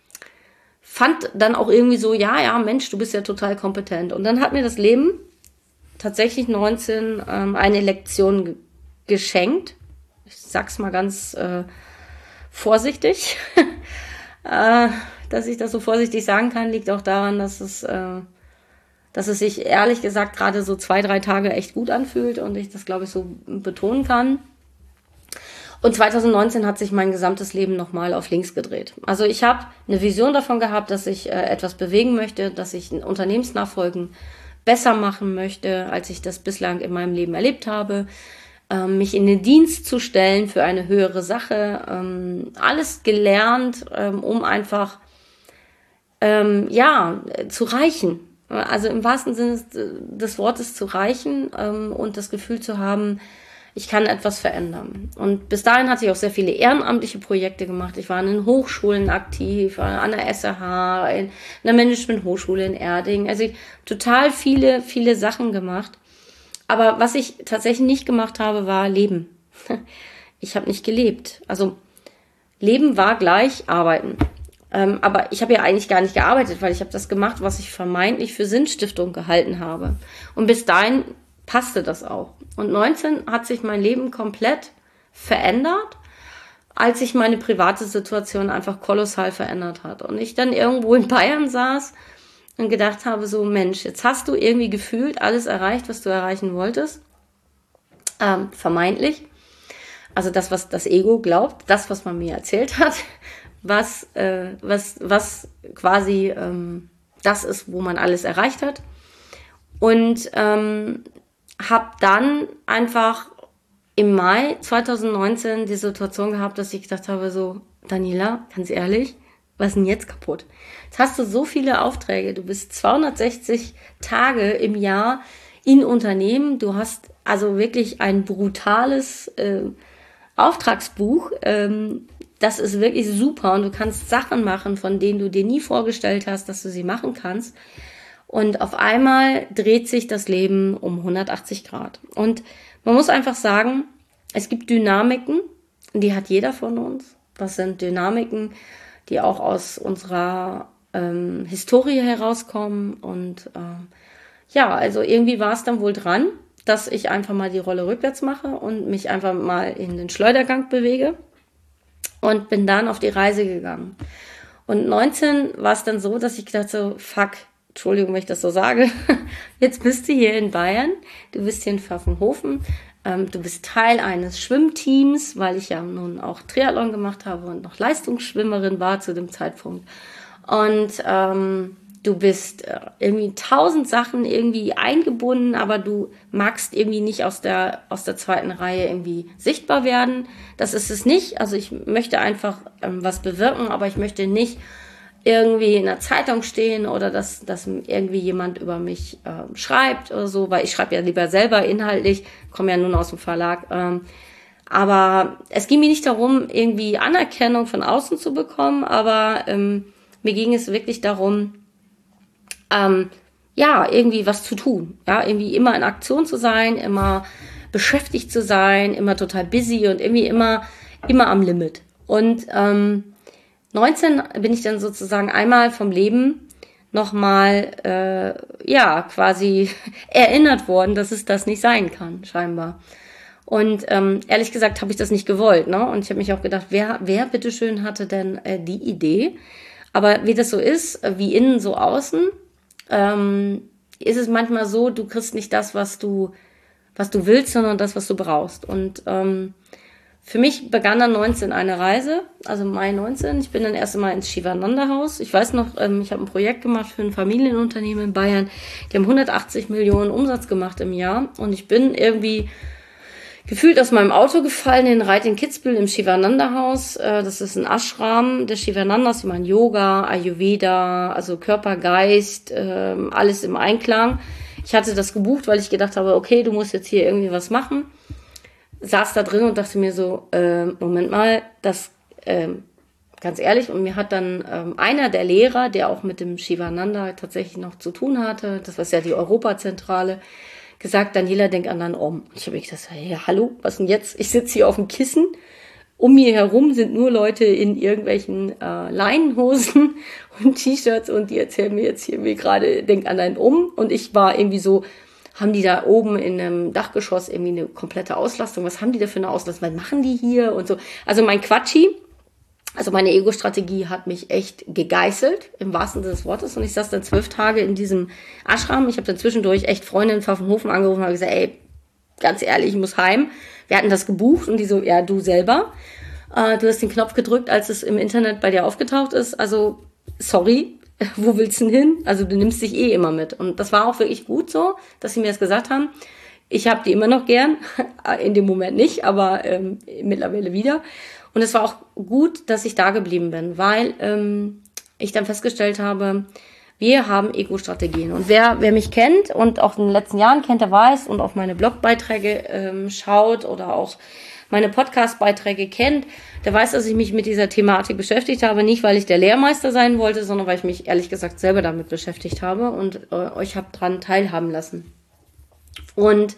fand dann auch irgendwie so, ja, ja, Mensch, du bist ja total kompetent. Und dann hat mir das Leben tatsächlich neunzehn ähm, eine Lektion ge- geschenkt. Ich sag's mal ganz äh, vorsichtig. äh, dass ich das so vorsichtig sagen kann, liegt auch daran, dass es äh, dass es sich ehrlich gesagt gerade so zwei, drei Tage echt gut anfühlt und ich das, glaube ich, so betonen kann. Und zweitausendneunzehn hat sich mein gesamtes Leben nochmal auf links gedreht. Also ich habe eine Vision davon gehabt, dass ich äh, etwas bewegen möchte, dass ich Unternehmensnachfolgen besser machen möchte, als ich das bislang in meinem Leben erlebt habe. Ähm, mich in den Dienst zu stellen für eine höhere Sache. Ähm, alles gelernt, ähm, um einfach ähm, ja zu reichen. Also im wahrsten Sinne des Wortes zu reichen ähm, und das Gefühl zu haben, ich kann etwas verändern. Und bis dahin hatte ich auch sehr viele ehrenamtliche Projekte gemacht. Ich war in den Hochschulen aktiv, an der S R H, in der Management-Hochschule in Erding. Also ich total viele, viele Sachen gemacht. Aber was ich tatsächlich nicht gemacht habe, war Leben. Ich habe nicht gelebt. Also Leben war gleich Arbeiten. Ähm, aber ich habe ja eigentlich gar nicht gearbeitet, weil ich habe das gemacht, was ich vermeintlich für Sinnstiftung gehalten habe. Und bis dahin passte das auch. Und neunzehn hat sich mein Leben komplett verändert, als sich meine private Situation einfach kolossal verändert hat. Und ich dann irgendwo in Bayern saß und gedacht habe, so Mensch, jetzt hast du irgendwie gefühlt alles erreicht, was du erreichen wolltest. Ähm, vermeintlich. also das, was das Ego glaubt, das, was man mir erzählt hat, was, äh, was, was quasi ähm, das ist, wo man alles erreicht hat. Und ähm, habe dann einfach im Mai zwanzig neunzehn die Situation gehabt, dass ich gedacht habe, so, Daniela, ganz ehrlich, was ist denn jetzt kaputt? Jetzt hast du so viele Aufträge, du bist zweihundertsechzig Tage im Jahr in Unternehmen, du hast also wirklich ein brutales äh, Auftragsbuch, ähm, das ist wirklich super und du kannst Sachen machen, von denen du dir nie vorgestellt hast, dass du sie machen kannst. Und auf einmal dreht sich das Leben um hundertachtzig Grad. Und man muss einfach sagen, es gibt Dynamiken, die hat jeder von uns. Das sind Dynamiken, die auch aus unserer ähm, Historie herauskommen. Und ähm, ja, also irgendwie war es dann wohl dran, dass ich einfach mal die Rolle rückwärts mache und mich einfach mal in den Schleudergang bewege und bin dann auf die Reise gegangen. Und neunzehn war es dann so, dass ich gedacht so, fuck, Entschuldigung, wenn ich das so sage, jetzt bist du hier in Bayern, du bist hier in Pfaffenhofen, ähm, du bist Teil eines Schwimmteams, weil ich ja nun auch Triathlon gemacht habe und noch Leistungsschwimmerin war zu dem Zeitpunkt. Und ähm, du bist äh, irgendwie tausend Sachen irgendwie eingebunden, aber du magst irgendwie nicht aus der, aus der zweiten Reihe irgendwie sichtbar werden. Das ist es nicht. Also ich möchte einfach ähm, was bewirken, aber ich möchte nicht irgendwie in der Zeitung stehen oder dass, dass irgendwie jemand über mich äh, schreibt oder so, weil ich schreibe ja lieber selber inhaltlich, komme ja nun aus dem Verlag. Ähm, aber es ging mir nicht darum, irgendwie Anerkennung von außen zu bekommen, aber ähm, mir ging es wirklich darum, ähm, ja, irgendwie was zu tun. Ja, irgendwie immer in Aktion zu sein, immer beschäftigt zu sein, immer total busy und irgendwie immer, immer am Limit. Und ähm, neunzehn bin ich dann sozusagen einmal vom Leben nochmal, äh, ja, quasi erinnert worden, dass es das nicht sein kann, scheinbar. Und ähm, ehrlich gesagt habe ich das nicht gewollt, ne? Und ich habe mich auch gedacht, wer, wer bitteschön hatte denn äh, die Idee? Aber wie das so ist, wie innen, so außen, ähm, ist es manchmal so, du kriegst nicht das, was du, was du willst, sondern das, was du brauchst. Und ähm, für mich begann dann neunzehn eine Reise, also Mai neunzehn. Ich bin dann erst einmal ins Shivananda-Haus. Ich weiß noch, ähm, ich habe ein Projekt gemacht für ein Familienunternehmen in Bayern. Die haben hundertachtzig Millionen Umsatz gemacht im Jahr. Und ich bin irgendwie gefühlt aus meinem Auto gefallen in Reit in Kitzbühel im Shivananda-Haus. Äh, das ist ein Ashram der Shivanandas. Die machen Yoga, Ayurveda, also Körper, Geist, äh, alles im Einklang. Ich hatte das gebucht, weil ich gedacht habe, okay, du musst jetzt hier irgendwie was machen. Saß da drin und dachte mir so, äh, Moment mal, das, äh, ganz ehrlich, und mir hat dann ähm, einer der Lehrer, der auch mit dem Shivananda tatsächlich noch zu tun hatte, das war ja die Europazentrale, gesagt, Daniela, denk an deinen Om. Und ich habe gesagt, hey, hallo, was denn jetzt? Ich sitze hier auf dem Kissen, um mir herum sind nur Leute in irgendwelchen äh, Leinenhosen und T-Shirts und die erzählen mir jetzt hier mir gerade, denk an deinen Om. Und ich war irgendwie so, haben die da oben in einem Dachgeschoss irgendwie eine komplette Auslastung? Was haben die da für eine Auslastung? Was machen die hier? Und so. Also mein Quatschi, also meine Ego-Strategie hat mich echt gegeißelt, im wahrsten Sinne des Wortes. Und ich saß dann zwölf Tage in diesem Ashram. Ich habe dann zwischendurch echt Freunde in Pfaffenhofen angerufen und habe gesagt, ey, ganz ehrlich, ich muss heim. Wir hatten das gebucht und die so, ja, du selber. Äh, du hast den Knopf gedrückt, als es im Internet bei dir aufgetaucht ist. Also, sorry. Wo willst du denn hin? Also du nimmst dich eh immer mit. Und das war auch wirklich gut so, dass sie mir das gesagt haben. Ich habe die immer noch gern, in dem Moment nicht, aber ähm, mittlerweile wieder. Und es war auch gut, dass ich da geblieben bin, weil ähm, ich dann festgestellt habe, wir haben Ego-Strategien. Und wer, wer mich kennt und auch in den letzten Jahren kennt, der weiß und auf meine Blogbeiträge ähm, schaut oder auch meine Podcast-Beiträge kennt, der weiß, dass ich mich mit dieser Thematik beschäftigt habe. Nicht, weil ich der Lehrmeister sein wollte, sondern weil ich mich ehrlich gesagt selber damit beschäftigt habe und äh, euch habe dran teilhaben lassen. Und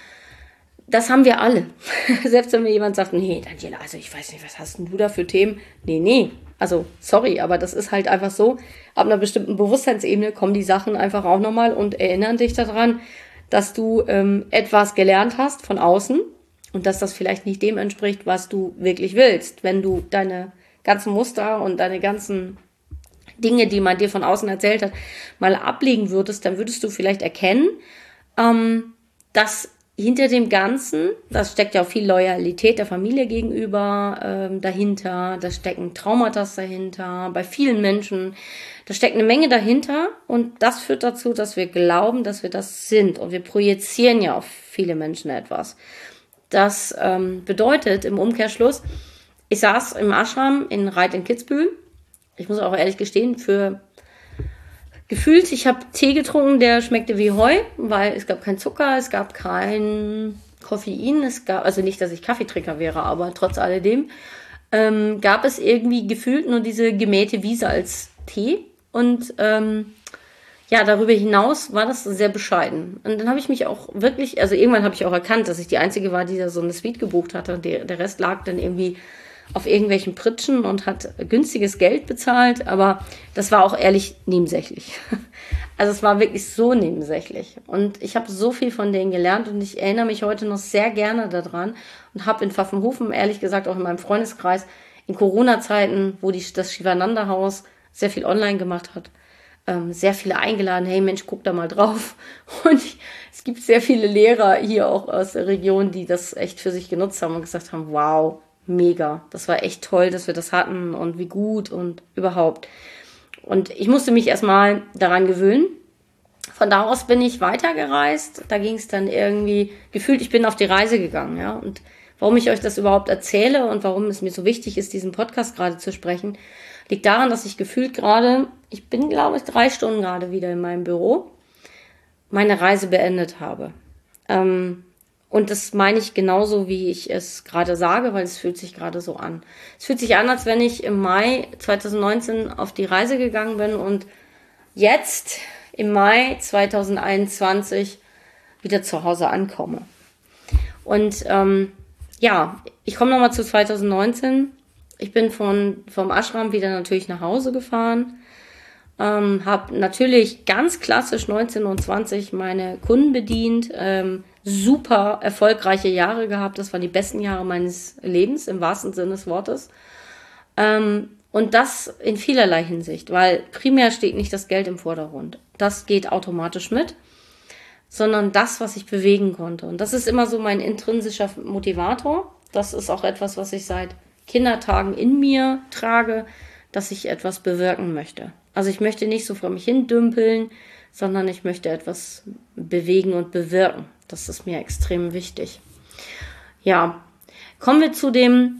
das haben wir alle. Selbst wenn mir jemand sagt, nee, Daniela, also ich weiß nicht, was hast denn du da für Themen? Nee, nee, also sorry, aber das ist halt einfach so. Ab einer bestimmten Bewusstseinsebene kommen die Sachen einfach auch nochmal und erinnern dich daran, dass du ähm, etwas gelernt hast von außen. Und dass das vielleicht nicht dem entspricht, was du wirklich willst. Wenn du deine ganzen Muster und deine ganzen Dinge, die man dir von außen erzählt hat, mal ablegen würdest, dann würdest du vielleicht erkennen, ähm, dass hinter dem Ganzen, das steckt ja auch viel Loyalität der Familie gegenüber ähm, dahinter, da stecken Traumata dahinter, bei vielen Menschen, da steckt eine Menge dahinter und das führt dazu, dass wir glauben, dass wir das sind und wir projizieren ja auf viele Menschen etwas. Das ähm, bedeutet im Umkehrschluss, ich saß im Ashram in Reit in Kitzbühel, ich muss auch ehrlich gestehen, für gefühlt, ich habe Tee getrunken, der schmeckte wie Heu, weil es gab keinen Zucker, es gab kein Koffein, es gab, also nicht, dass ich Kaffeetrinker wäre, aber trotz alledem ähm, gab es irgendwie gefühlt nur diese gemähte Wiese als Tee und ähm, ja, darüber hinaus war das sehr bescheiden. Und dann habe ich mich auch wirklich, also irgendwann habe ich auch erkannt, dass ich die Einzige war, die da so eine Suite gebucht hatte und der, der Rest lag dann irgendwie auf irgendwelchen Pritschen und hat günstiges Geld bezahlt, aber das war auch ehrlich nebensächlich. Also es war wirklich so nebensächlich. Und ich habe so viel von denen gelernt und ich erinnere mich heute noch sehr gerne daran und habe in Pfaffenhofen, ehrlich gesagt auch in meinem Freundeskreis, in Corona-Zeiten, wo die, das Shivananda-Haus sehr viel online gemacht hat, ähm, sehr viele eingeladen, hey Mensch, guck da mal drauf. Und ich, es gibt sehr viele Lehrer hier auch aus der Region, die das echt für sich genutzt haben und gesagt haben, wow, mega, das war echt toll, dass wir das hatten und wie gut und überhaupt. Und ich musste mich erstmal daran gewöhnen. Von da aus bin ich weitergereist. Da ging es dann irgendwie, gefühlt, ich bin auf die Reise gegangen, ja. Und warum ich euch das überhaupt erzähle und warum es mir so wichtig ist, diesen Podcast gerade zu sprechen, liegt daran, dass ich gefühlt gerade, ich bin, glaube ich, drei Stunden gerade wieder in meinem Büro, meine Reise beendet habe. Ähm, Und das meine ich genauso, wie ich es gerade sage, weil es fühlt sich gerade so an. Es fühlt sich an, als wenn ich im Mai zwanzig neunzehn auf die Reise gegangen bin und jetzt im Mai zwanzig einundzwanzig wieder zu Hause ankomme. Und ähm, ja, ich komme nochmal zu zwanzig neunzehn. Ich bin von vom Ashram wieder natürlich nach Hause gefahren. Ähm, habe natürlich ganz klassisch neunzehn und zwanzig meine Kunden bedient, ähm, super erfolgreiche Jahre gehabt, das waren die besten Jahre meines Lebens, im wahrsten Sinne des Wortes. Ähm, und das in vielerlei Hinsicht, weil primär steht nicht das Geld im Vordergrund, das geht automatisch mit, sondern das, was ich bewegen konnte. Und das ist immer so mein intrinsischer Motivator, das ist auch etwas, was ich seit Kindertagen in mir trage, dass ich etwas bewirken möchte. Also ich möchte nicht so vor mich hin dümpeln, sondern ich möchte etwas bewegen und bewirken. Das ist mir extrem wichtig. Ja, kommen wir zu dem,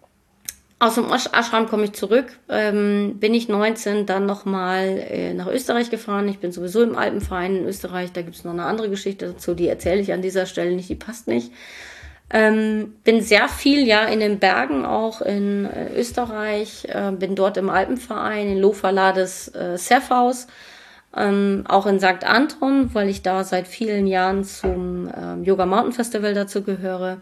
aus dem Ashram komme ich zurück, ähm, bin ich neunzehn dann nochmal äh, nach Österreich gefahren. Ich bin sowieso im Alpenverein in Österreich, da gibt es noch eine andere Geschichte dazu, die erzähle ich an dieser Stelle nicht, die passt nicht. Ähm, bin sehr viel ja in den Bergen, auch in äh, Österreich, äh, bin dort im Alpenverein, in Loferlades äh, Surfhaus, ähm, auch in Sankt Anton, weil ich da seit vielen Jahren zum ähm, Yoga Mountain Festival dazu gehöre.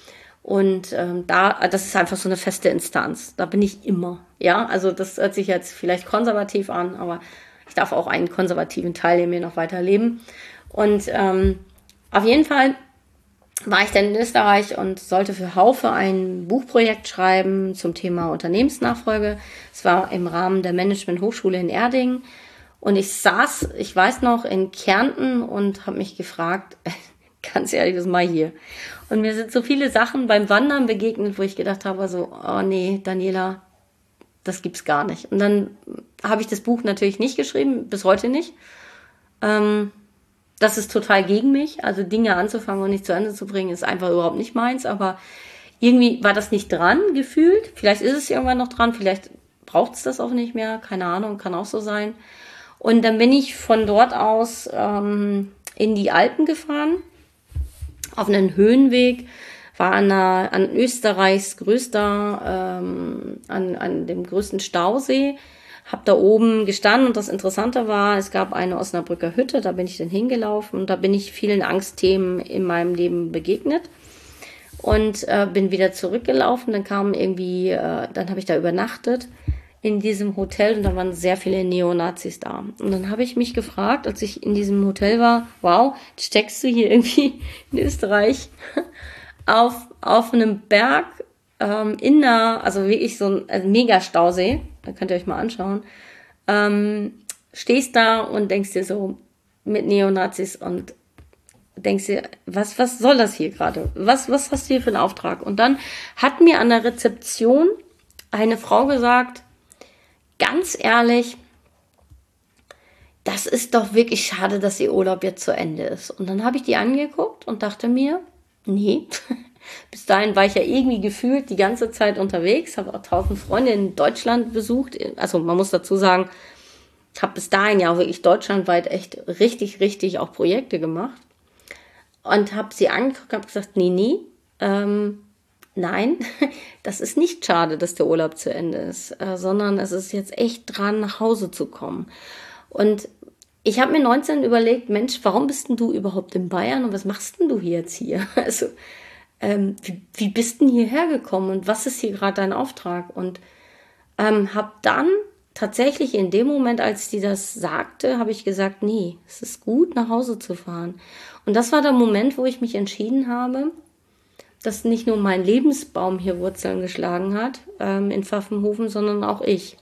Und ähm, da, das ist einfach so eine feste Instanz. Da bin ich immer. Ja, also das hört sich jetzt vielleicht konservativ an, aber ich darf auch einen konservativen Teil in mir noch weiterleben. Und ähm, auf jeden Fall war ich dann in Österreich und sollte für Haufe ein Buchprojekt schreiben zum Thema Unternehmensnachfolge. Es war im Rahmen der Management-Hochschule in Erding. Und ich saß, ich weiß noch, in Kärnten und habe mich gefragt, ganz ehrlich, was mache ich hier? Und mir sind so viele Sachen beim Wandern begegnet, wo ich gedacht habe, so, oh nee, Daniela, das gibt's gar nicht. Und dann habe ich das Buch natürlich nicht geschrieben, bis heute nicht. Ähm, das ist total gegen mich. Also Dinge anzufangen und nicht zu Ende zu bringen, ist einfach überhaupt nicht meins. Aber irgendwie war das nicht dran, gefühlt. Vielleicht ist es irgendwann noch dran, vielleicht braucht es das auch nicht mehr. Keine Ahnung, kann auch so sein. Und dann bin ich von dort aus ähm, in die Alpen gefahren, auf einen Höhenweg, war an, einer, an Österreichs größter, ähm, an, an dem größten Stausee, hab da oben gestanden und das Interessante war, es gab eine Osnabrücker Hütte, da bin ich dann hingelaufen und da bin ich vielen Angstthemen in meinem Leben begegnet und äh, bin wieder zurückgelaufen, dann kam irgendwie, äh, dann habe ich da übernachtet in diesem Hotel und da waren sehr viele Neonazis da. Und dann habe ich mich gefragt, als ich in diesem Hotel war, wow, steckst du hier irgendwie in Österreich auf, auf einem Berg ähm, in einer, also wirklich so ein also Mega-Stausee, da könnt ihr euch mal anschauen, ähm, stehst da und denkst dir so mit Neonazis und denkst dir, was, was soll das hier gerade? Was, was hast du hier für einen Auftrag? Und dann hat mir an der Rezeption eine Frau gesagt, ganz ehrlich, das ist doch wirklich schade, dass ihr Urlaub jetzt zu Ende ist. Und dann habe ich die angeguckt und dachte mir, nee, bis dahin war ich ja irgendwie gefühlt die ganze Zeit unterwegs, habe auch tausend Freunde in Deutschland besucht. Also man muss dazu sagen, ich habe bis dahin ja auch wirklich deutschlandweit echt richtig, richtig auch Projekte gemacht. Und habe sie angeguckt und habe gesagt, nee, nee, ähm, nein, das ist nicht schade, dass der Urlaub zu Ende ist, äh, sondern es ist jetzt echt dran, nach Hause zu kommen. Und ich habe mir neunzehn überlegt, Mensch, warum bist denn du überhaupt in Bayern und was machst denn du jetzt hier? Also, ähm, wie, wie bist denn hierher gekommen und was ist hier gerade dein Auftrag? Und ähm, habe dann tatsächlich in dem Moment, als die das sagte, habe ich gesagt, nee, es ist gut, nach Hause zu fahren. Und das war der Moment, wo ich mich entschieden habe, dass nicht nur mein Lebensbaum hier Wurzeln geschlagen hat ähm, in Pfaffenhofen, sondern auch ich.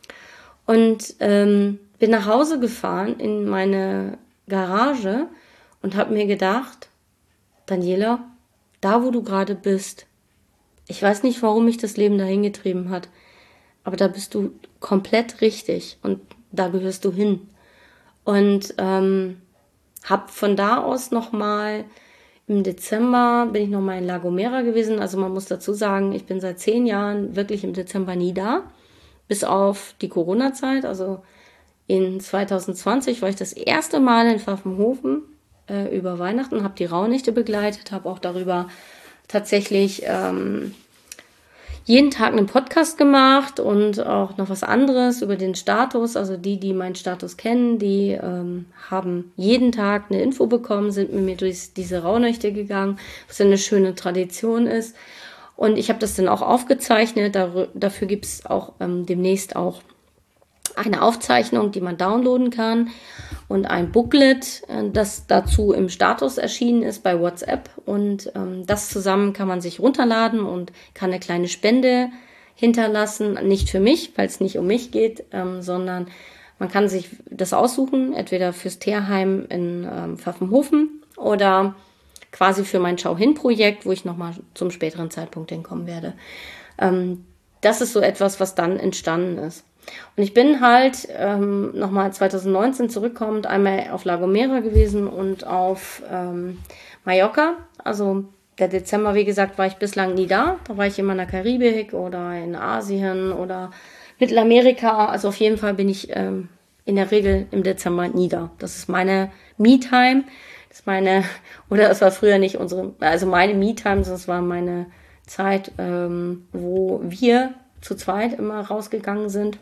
Und ähm, bin nach Hause gefahren in meine Garage und habe mir gedacht, Daniela, da wo du gerade bist, ich weiß nicht, warum mich das Leben dahin getrieben hat, aber da bist du komplett richtig und da gehörst du hin. Und ähm, habe von da aus nochmal, im Dezember bin ich nochmal in La Gomera gewesen. Also man muss dazu sagen, ich bin seit zehn Jahren wirklich im Dezember nie da, bis auf die Corona-Zeit. Also in zwanzig zwanzig war ich das erste Mal in Pfaffenhofen äh, über Weihnachten, habe die Rauhnächte begleitet, habe auch darüber tatsächlich ähm, jeden Tag einen Podcast gemacht und auch noch was anderes über den Status. Also die, die meinen Status kennen, die ähm, haben jeden Tag eine Info bekommen, sind mit mir durch diese Rauhnächte gegangen, was eine schöne Tradition ist. Und ich habe das dann auch aufgezeichnet. Dar- dafür gibt es auch ähm, demnächst auch eine Aufzeichnung, die man downloaden kann und ein Booklet, das dazu im Status erschienen ist bei WhatsApp. Und ähm, das zusammen kann man sich runterladen und kann eine kleine Spende hinterlassen. Nicht für mich, weil es nicht um mich geht, ähm, sondern man kann sich das aussuchen, entweder fürs Tierheim in ähm, Pfaffenhofen oder quasi für mein Schau-Hin-Projekt, wo ich nochmal zum späteren Zeitpunkt hinkommen werde. Ähm, das ist so etwas, was dann entstanden ist. Und ich bin halt ähm, nochmal zwanzig neunzehn zurückkommend einmal auf La Gomera gewesen und auf ähm, Mallorca. Also der Dezember, wie gesagt, war ich bislang nie da. Da war ich immer in der Karibik oder in Asien oder Mittelamerika. Also auf jeden Fall bin ich ähm, in der Regel im Dezember nie da. Das ist meine Me-Time. Das ist meine, oder es war früher nicht unsere, also meine Me-Time, sondern es war meine Zeit, ähm, wo wir zu zweit immer rausgegangen sind.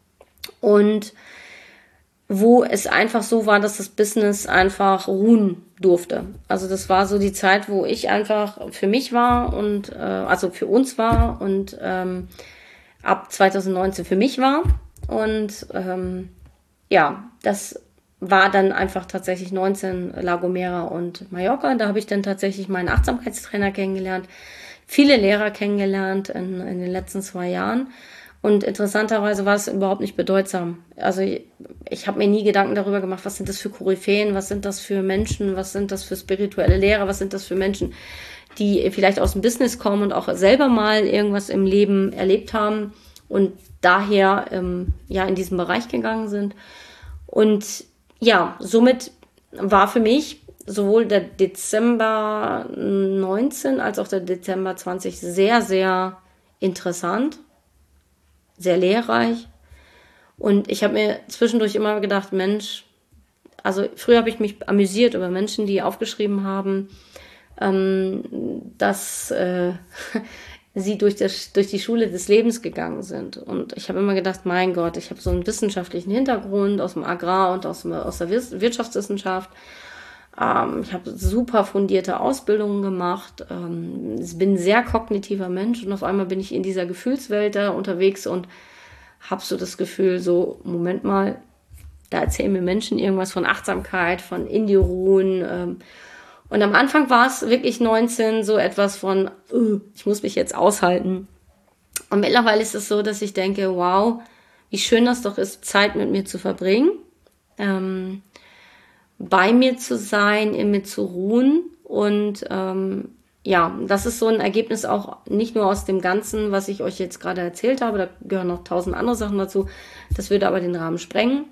Und wo es einfach so war, dass das Business einfach ruhen durfte. Also das war so die Zeit, wo ich einfach für mich war und äh, also für uns war und ähm, ab zwanzig neunzehn für mich war. Und ähm, ja, das war dann einfach tatsächlich neunzehn La Gomera und Mallorca. Da habe ich dann tatsächlich meinen Achtsamkeitstrainer kennengelernt, viele Lehrer kennengelernt in, in den letzten zwei Jahren. Und interessanterweise war es überhaupt nicht bedeutsam. Also ich, ich habe mir nie Gedanken darüber gemacht, was sind das für Koryphäen, was sind das für Menschen, was sind das für spirituelle Lehrer, was sind das für Menschen, die vielleicht aus dem Business kommen und auch selber mal irgendwas im Leben erlebt haben und daher ähm, ja in diesen Bereich gegangen sind. Und ja, somit war für mich sowohl der Dezember neunzehn als auch der Dezember zwanzig sehr, sehr interessant. Sehr lehrreich. Und ich habe mir zwischendurch immer gedacht, Mensch, also früher habe ich mich amüsiert über Menschen, die aufgeschrieben haben, ähm, dass äh, sie durch, das, durch die Schule des Lebens gegangen sind. Und ich habe immer gedacht, mein Gott, ich habe so einen wissenschaftlichen Hintergrund aus dem Agrar- und aus, dem, aus der Wirtschaftswissenschaft. Ähm, ich habe super fundierte Ausbildungen gemacht. Ähm, ich bin ein sehr kognitiver Mensch und auf einmal bin ich in dieser Gefühlswelt da unterwegs und habe so das Gefühl, so, Moment mal, da erzählen mir Menschen irgendwas von Achtsamkeit, von In-dir-Ruhen. Ähm, und am Anfang war es wirklich neunzehn so etwas von, uh, ich muss mich jetzt aushalten. Und mittlerweile ist es so, dass ich denke, wow, wie schön das doch ist, Zeit mit mir zu verbringen. Ähm, bei mir zu sein, in mir zu ruhen. Und ähm, ja, das ist so ein Ergebnis auch nicht nur aus dem Ganzen, was ich euch jetzt gerade erzählt habe, da gehören noch tausend andere Sachen dazu, das würde aber den Rahmen sprengen.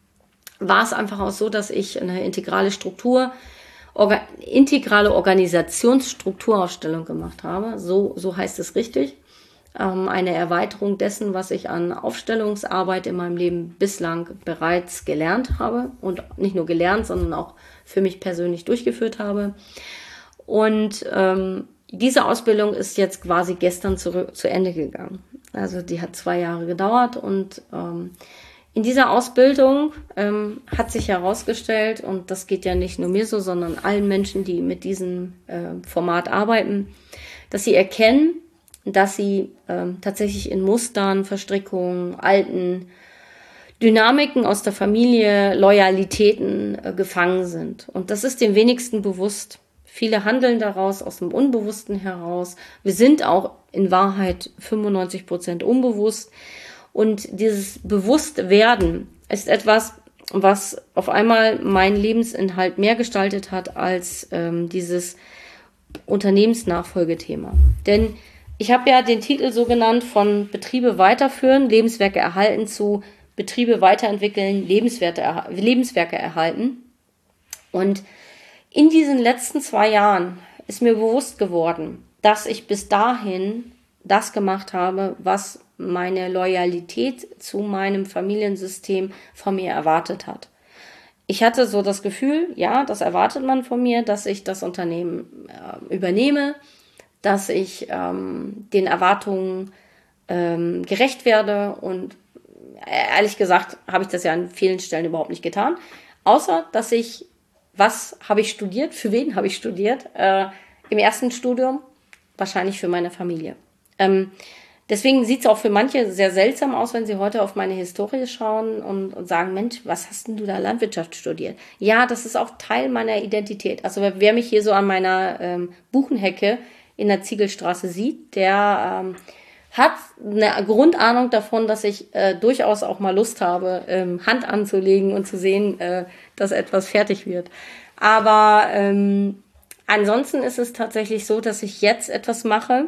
War es einfach auch so, dass ich eine integrale Struktur, orga, integrale Organisationsstrukturaufstellung gemacht habe. So, so heißt es richtig. Ähm, eine Erweiterung dessen, was ich an Aufstellungsarbeit in meinem Leben bislang bereits gelernt habe. Und nicht nur gelernt, sondern auch für mich persönlich durchgeführt habe. Und ähm, diese Ausbildung ist jetzt quasi gestern zu, zu Ende gegangen. Also die hat zwei Jahre gedauert und ähm, in dieser Ausbildung ähm, hat sich herausgestellt, und das geht ja nicht nur mir so, sondern allen Menschen, die mit diesem äh, Format arbeiten, dass sie erkennen, dass sie ähm, tatsächlich in Mustern, Verstrickungen, alten Dynamiken aus der Familie, Loyalitäten äh, gefangen sind. Und das ist den wenigsten bewusst. Viele handeln daraus aus dem Unbewussten heraus. Wir sind auch in Wahrheit fünfundneunzig Prozent unbewusst. Und dieses Bewusstwerden ist etwas, was auf einmal meinen Lebensinhalt mehr gestaltet hat als ähm, dieses Unternehmensnachfolgethema. Denn ich habe ja den Titel so genannt, von Betriebe weiterführen, Lebenswerke erhalten zu Betriebe weiterentwickeln, Lebenswerte, Lebenswerke erhalten. Und in diesen letzten zwei Jahren ist mir bewusst geworden, dass ich bis dahin das gemacht habe, was meine Loyalität zu meinem Familiensystem von mir erwartet hat. Ich hatte so das Gefühl, ja, das erwartet man von mir, dass ich das Unternehmen äh, übernehme, dass ich ähm, den Erwartungen ähm, gerecht werde, und äh, ehrlich gesagt habe ich das ja an vielen Stellen überhaupt nicht getan, außer dass ich, was habe ich studiert, für wen habe ich studiert, äh, im ersten Studium wahrscheinlich für meine Familie. Ähm, Deswegen sieht es auch für manche sehr seltsam aus, wenn sie heute auf meine Historie schauen und, und sagen, Mensch, was hast denn du da Landwirtschaft studiert? Ja, das ist auch Teil meiner Identität. Also wer mich hier so an meiner ähm, Buchenhecke in der Ziegelstraße sieht, der ähm, hat eine Grundahnung davon, dass ich äh, durchaus auch mal Lust habe, ähm, Hand anzulegen und zu sehen, äh, dass etwas fertig wird. Aber ähm, ansonsten ist es tatsächlich so, dass ich jetzt etwas mache,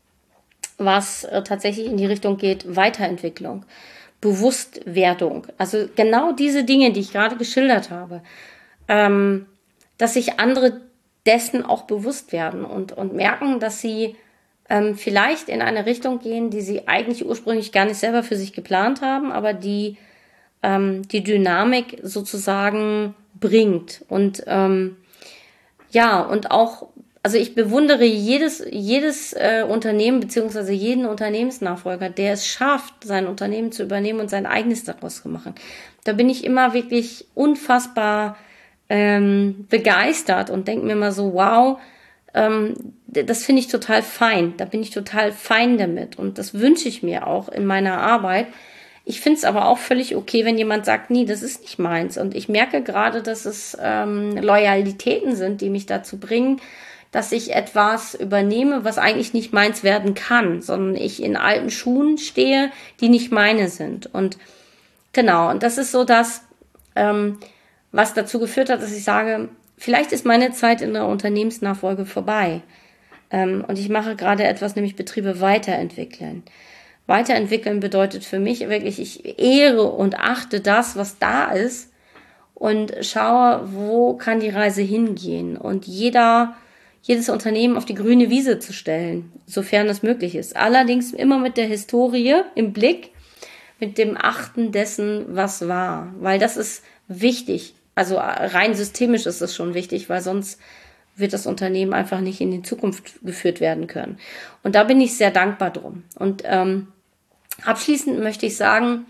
was äh, tatsächlich in die Richtung geht, Weiterentwicklung, Bewusstwerdung. Also genau diese Dinge, die ich gerade geschildert habe, ähm, dass sich andere dessen auch bewusst werden und, und merken, dass sie ähm, vielleicht in eine Richtung gehen, die sie eigentlich ursprünglich gar nicht selber für sich geplant haben, aber die ähm, die Dynamik sozusagen bringt. Und ähm, ja, und auch, also ich bewundere jedes, jedes äh, Unternehmen beziehungsweise jeden Unternehmensnachfolger, der es schafft, sein Unternehmen zu übernehmen und sein eigenes daraus zu machen. Da bin ich immer wirklich unfassbar ähm, begeistert und denke mir mal so, wow, ähm, das finde ich total fein. Da bin ich total fein damit und das wünsche ich mir auch in meiner Arbeit. Ich finde es aber auch völlig okay, wenn jemand sagt, nee, das ist nicht meins. Und ich merke gerade, dass es ähm, Loyalitäten sind, die mich dazu bringen, dass ich etwas übernehme, was eigentlich nicht meins werden kann, sondern ich in alten Schuhen stehe, die nicht meine sind. Und genau, und das ist so das, ähm, was dazu geführt hat, dass ich sage, vielleicht ist meine Zeit in der Unternehmensnachfolge vorbei. Ähm, und ich mache gerade etwas, nämlich Betriebe weiterentwickeln. Weiterentwickeln bedeutet für mich wirklich, ich ehre und achte das, was da ist und schaue, wo kann die Reise hingehen. Und jeder jedes Unternehmen auf die grüne Wiese zu stellen, sofern es möglich ist. Allerdings immer mit der Historie im Blick, mit dem Achten dessen, was war. Weil das ist wichtig. Also rein systemisch ist es schon wichtig, weil sonst wird das Unternehmen einfach nicht in die Zukunft geführt werden können. Und da bin ich sehr dankbar drum. Und ähm, abschließend möchte ich sagen,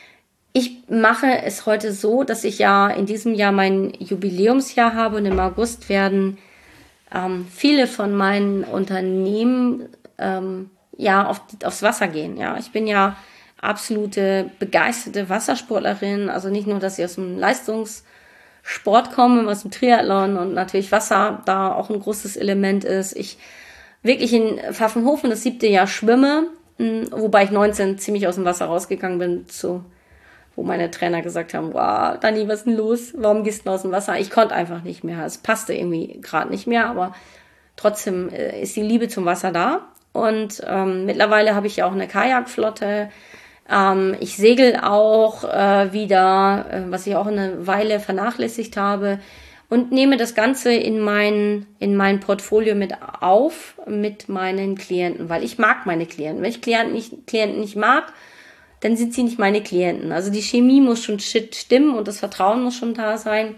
ich mache es heute so, dass ich ja in diesem Jahr mein Jubiläumsjahr habe und im August werden Ähm, viele von meinen Unternehmen ähm, ja auf, aufs Wasser gehen. Ja, ich bin ja absolute begeisterte Wassersportlerin. Also nicht nur, dass ich aus dem Leistungssport komme, aus dem Triathlon und natürlich Wasser da auch ein großes Element ist. Ich wirklich in Pfaffenhofen das siebte Jahr schwimme, mh, wobei ich neunzehn ziemlich aus dem Wasser rausgegangen bin, zu, wo meine Trainer gesagt haben, wow, Dani, was ist denn los? Warum gehst du aus dem Wasser? Ich konnte einfach nicht mehr. Es passte irgendwie gerade nicht mehr, aber trotzdem äh, ist die Liebe zum Wasser da. Und ähm, mittlerweile habe ich ja auch eine Kajakflotte. Ähm, ich segel auch äh, wieder, äh, was ich auch eine Weile vernachlässigt habe. Und nehme das Ganze in mein, in mein Portfolio mit auf, mit meinen Klienten, weil ich mag meine Klienten. Wenn ich Klienten nicht, Klienten nicht mag, dann sind sie nicht meine Klienten. Also die Chemie muss schon stimmen und das Vertrauen muss schon da sein.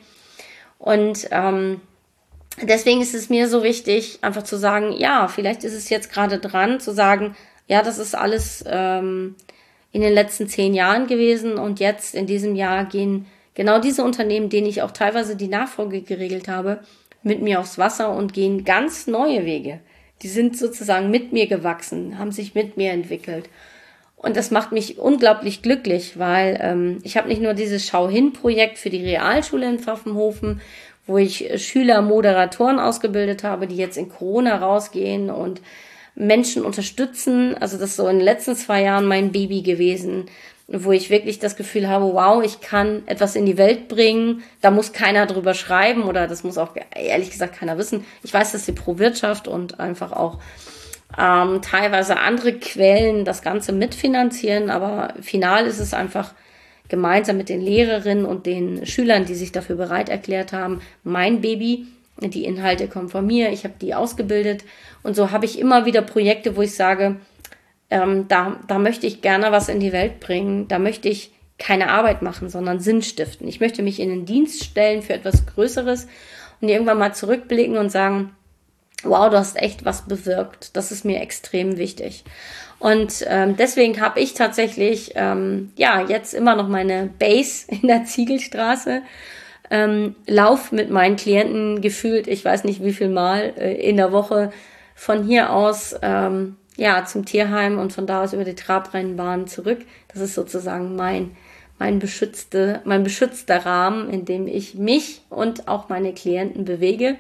Und ähm, deswegen ist es mir so wichtig, einfach zu sagen, ja, vielleicht ist es jetzt gerade dran, zu sagen, ja, das ist alles ähm, in den letzten zehn Jahren gewesen und jetzt in diesem Jahr gehen genau diese Unternehmen, denen ich auch teilweise die Nachfolge geregelt habe, mit mir aufs Wasser und gehen ganz neue Wege. Die sind sozusagen mit mir gewachsen, haben sich mit mir entwickelt. Und das macht mich unglaublich glücklich, weil ähm, ich habe nicht nur dieses Schau-hin-Projekt für die Realschule in Pfaffenhofen, wo ich Schüler, Moderatoren ausgebildet habe, die jetzt in Corona rausgehen und Menschen unterstützen. Also das ist so in den letzten zwei Jahren mein Baby gewesen, wo ich wirklich das Gefühl habe, wow, ich kann etwas in die Welt bringen. Da muss keiner drüber schreiben oder das muss auch ehrlich gesagt keiner wissen. Ich weiß, dass die Pro Wirtschaft und einfach auch ähm, teilweise andere Quellen das Ganze mitfinanzieren, aber final ist es einfach gemeinsam mit den Lehrerinnen und den Schülern, die sich dafür bereit erklärt haben, mein Baby. Die Inhalte kommen von mir, ich habe die ausgebildet und so habe ich immer wieder Projekte, wo ich sage, ähm, da, da möchte ich gerne was in die Welt bringen, da möchte ich keine Arbeit machen, sondern Sinn stiften. Ich möchte mich in den Dienst stellen für etwas Größeres und irgendwann mal zurückblicken und sagen, wow, du hast echt was bewirkt. Das ist mir extrem wichtig. Und ähm, deswegen habe ich tatsächlich ähm, ja jetzt immer noch meine Base in der Ziegelstraße. Ähm, lauf mit meinen Klienten gefühlt, ich weiß nicht wie viel Mal äh, in der Woche von hier aus ähm, ja zum Tierheim und von da aus über die Trabrennbahn zurück. Das ist sozusagen mein mein beschützte, mein beschützter Rahmen, in dem ich mich und auch meine Klienten bewege.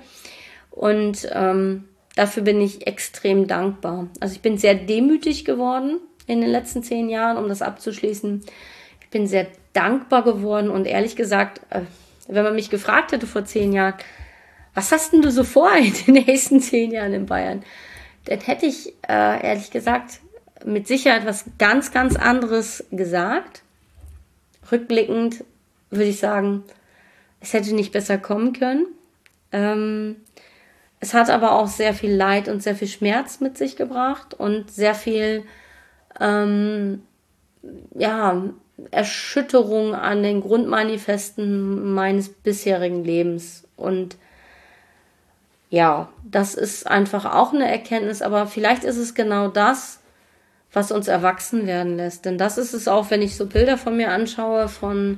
Und ähm, dafür bin ich extrem dankbar. Also ich bin sehr demütig geworden in den letzten zehn Jahren, um das abzuschließen. Ich bin sehr dankbar geworden und ehrlich gesagt, äh, wenn man mich gefragt hätte vor zehn Jahren, was hast denn du so vor in den nächsten zehn Jahren in Bayern? Dann hätte ich, äh, ehrlich gesagt, mit Sicherheit was ganz, ganz anderes gesagt. Rückblickend würde ich sagen, es hätte nicht besser kommen können. Ähm, es hat aber auch sehr viel Leid und sehr viel Schmerz mit sich gebracht und sehr viel, ähm, ja, Erschütterung an den Grundmanifesten meines bisherigen Lebens. Und ja, das ist einfach auch eine Erkenntnis, aber vielleicht ist es genau das, was uns erwachsen werden lässt. Denn das ist es auch, wenn ich so Bilder von mir anschaue von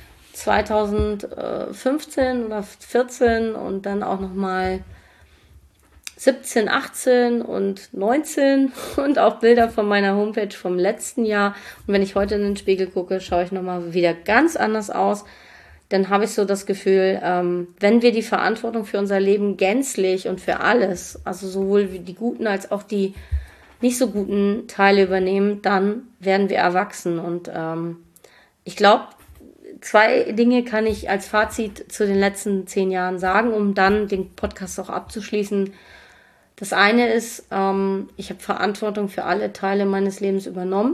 zweitausendfünfzehn oder vierzehn und dann auch nochmal siebzehn, achtzehn und neunzehn und auch Bilder von meiner Homepage vom letzten Jahr. Und wenn ich heute in den Spiegel gucke, schaue ich nochmal wieder ganz anders aus. Dann habe ich so das Gefühl, ähm, wenn wir die Verantwortung für unser Leben gänzlich und für alles, also sowohl die guten als auch die nicht so guten Teile übernehmen, dann werden wir erwachsen. Und ähm, ich glaube, zwei Dinge kann ich als Fazit zu den letzten zehn Jahren sagen, um dann den Podcast auch abzuschließen. Das eine ist, ähm, ich habe Verantwortung für alle Teile meines Lebens übernommen.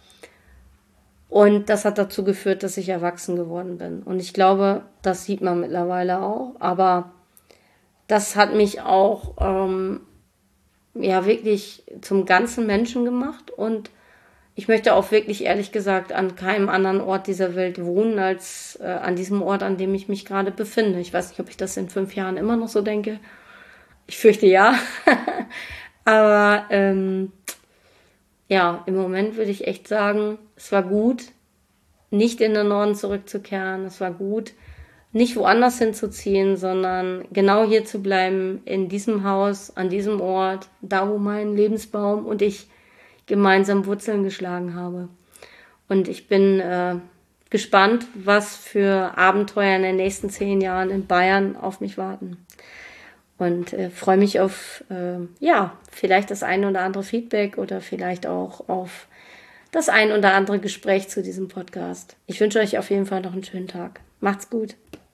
Und das hat dazu geführt, dass ich erwachsen geworden bin. Und ich glaube, das sieht man mittlerweile auch. Aber das hat mich auch ähm, ja wirklich zum ganzen Menschen gemacht. Und ich möchte auch wirklich, ehrlich gesagt, an keinem anderen Ort dieser Welt wohnen, als äh, an diesem Ort, an dem ich mich gerade befinde. Ich weiß nicht, ob ich das in fünf Jahren immer noch so denke. Ich fürchte ja. Aber ähm, ja, im Moment würde ich echt sagen, es war gut, nicht in den Norden zurückzukehren. Es war gut, nicht woanders hinzuziehen, sondern genau hier zu bleiben, in diesem Haus, an diesem Ort, da wo mein Lebensbaum und ich gemeinsam Wurzeln geschlagen habe. Und ich bin äh, gespannt, was für Abenteuer in den nächsten zehn Jahren in Bayern auf mich warten. Und äh, freue mich auf, äh, ja, vielleicht das eine oder andere Feedback oder vielleicht auch auf das ein oder andere Gespräch zu diesem Podcast. Ich wünsche euch auf jeden Fall noch einen schönen Tag. Macht's gut.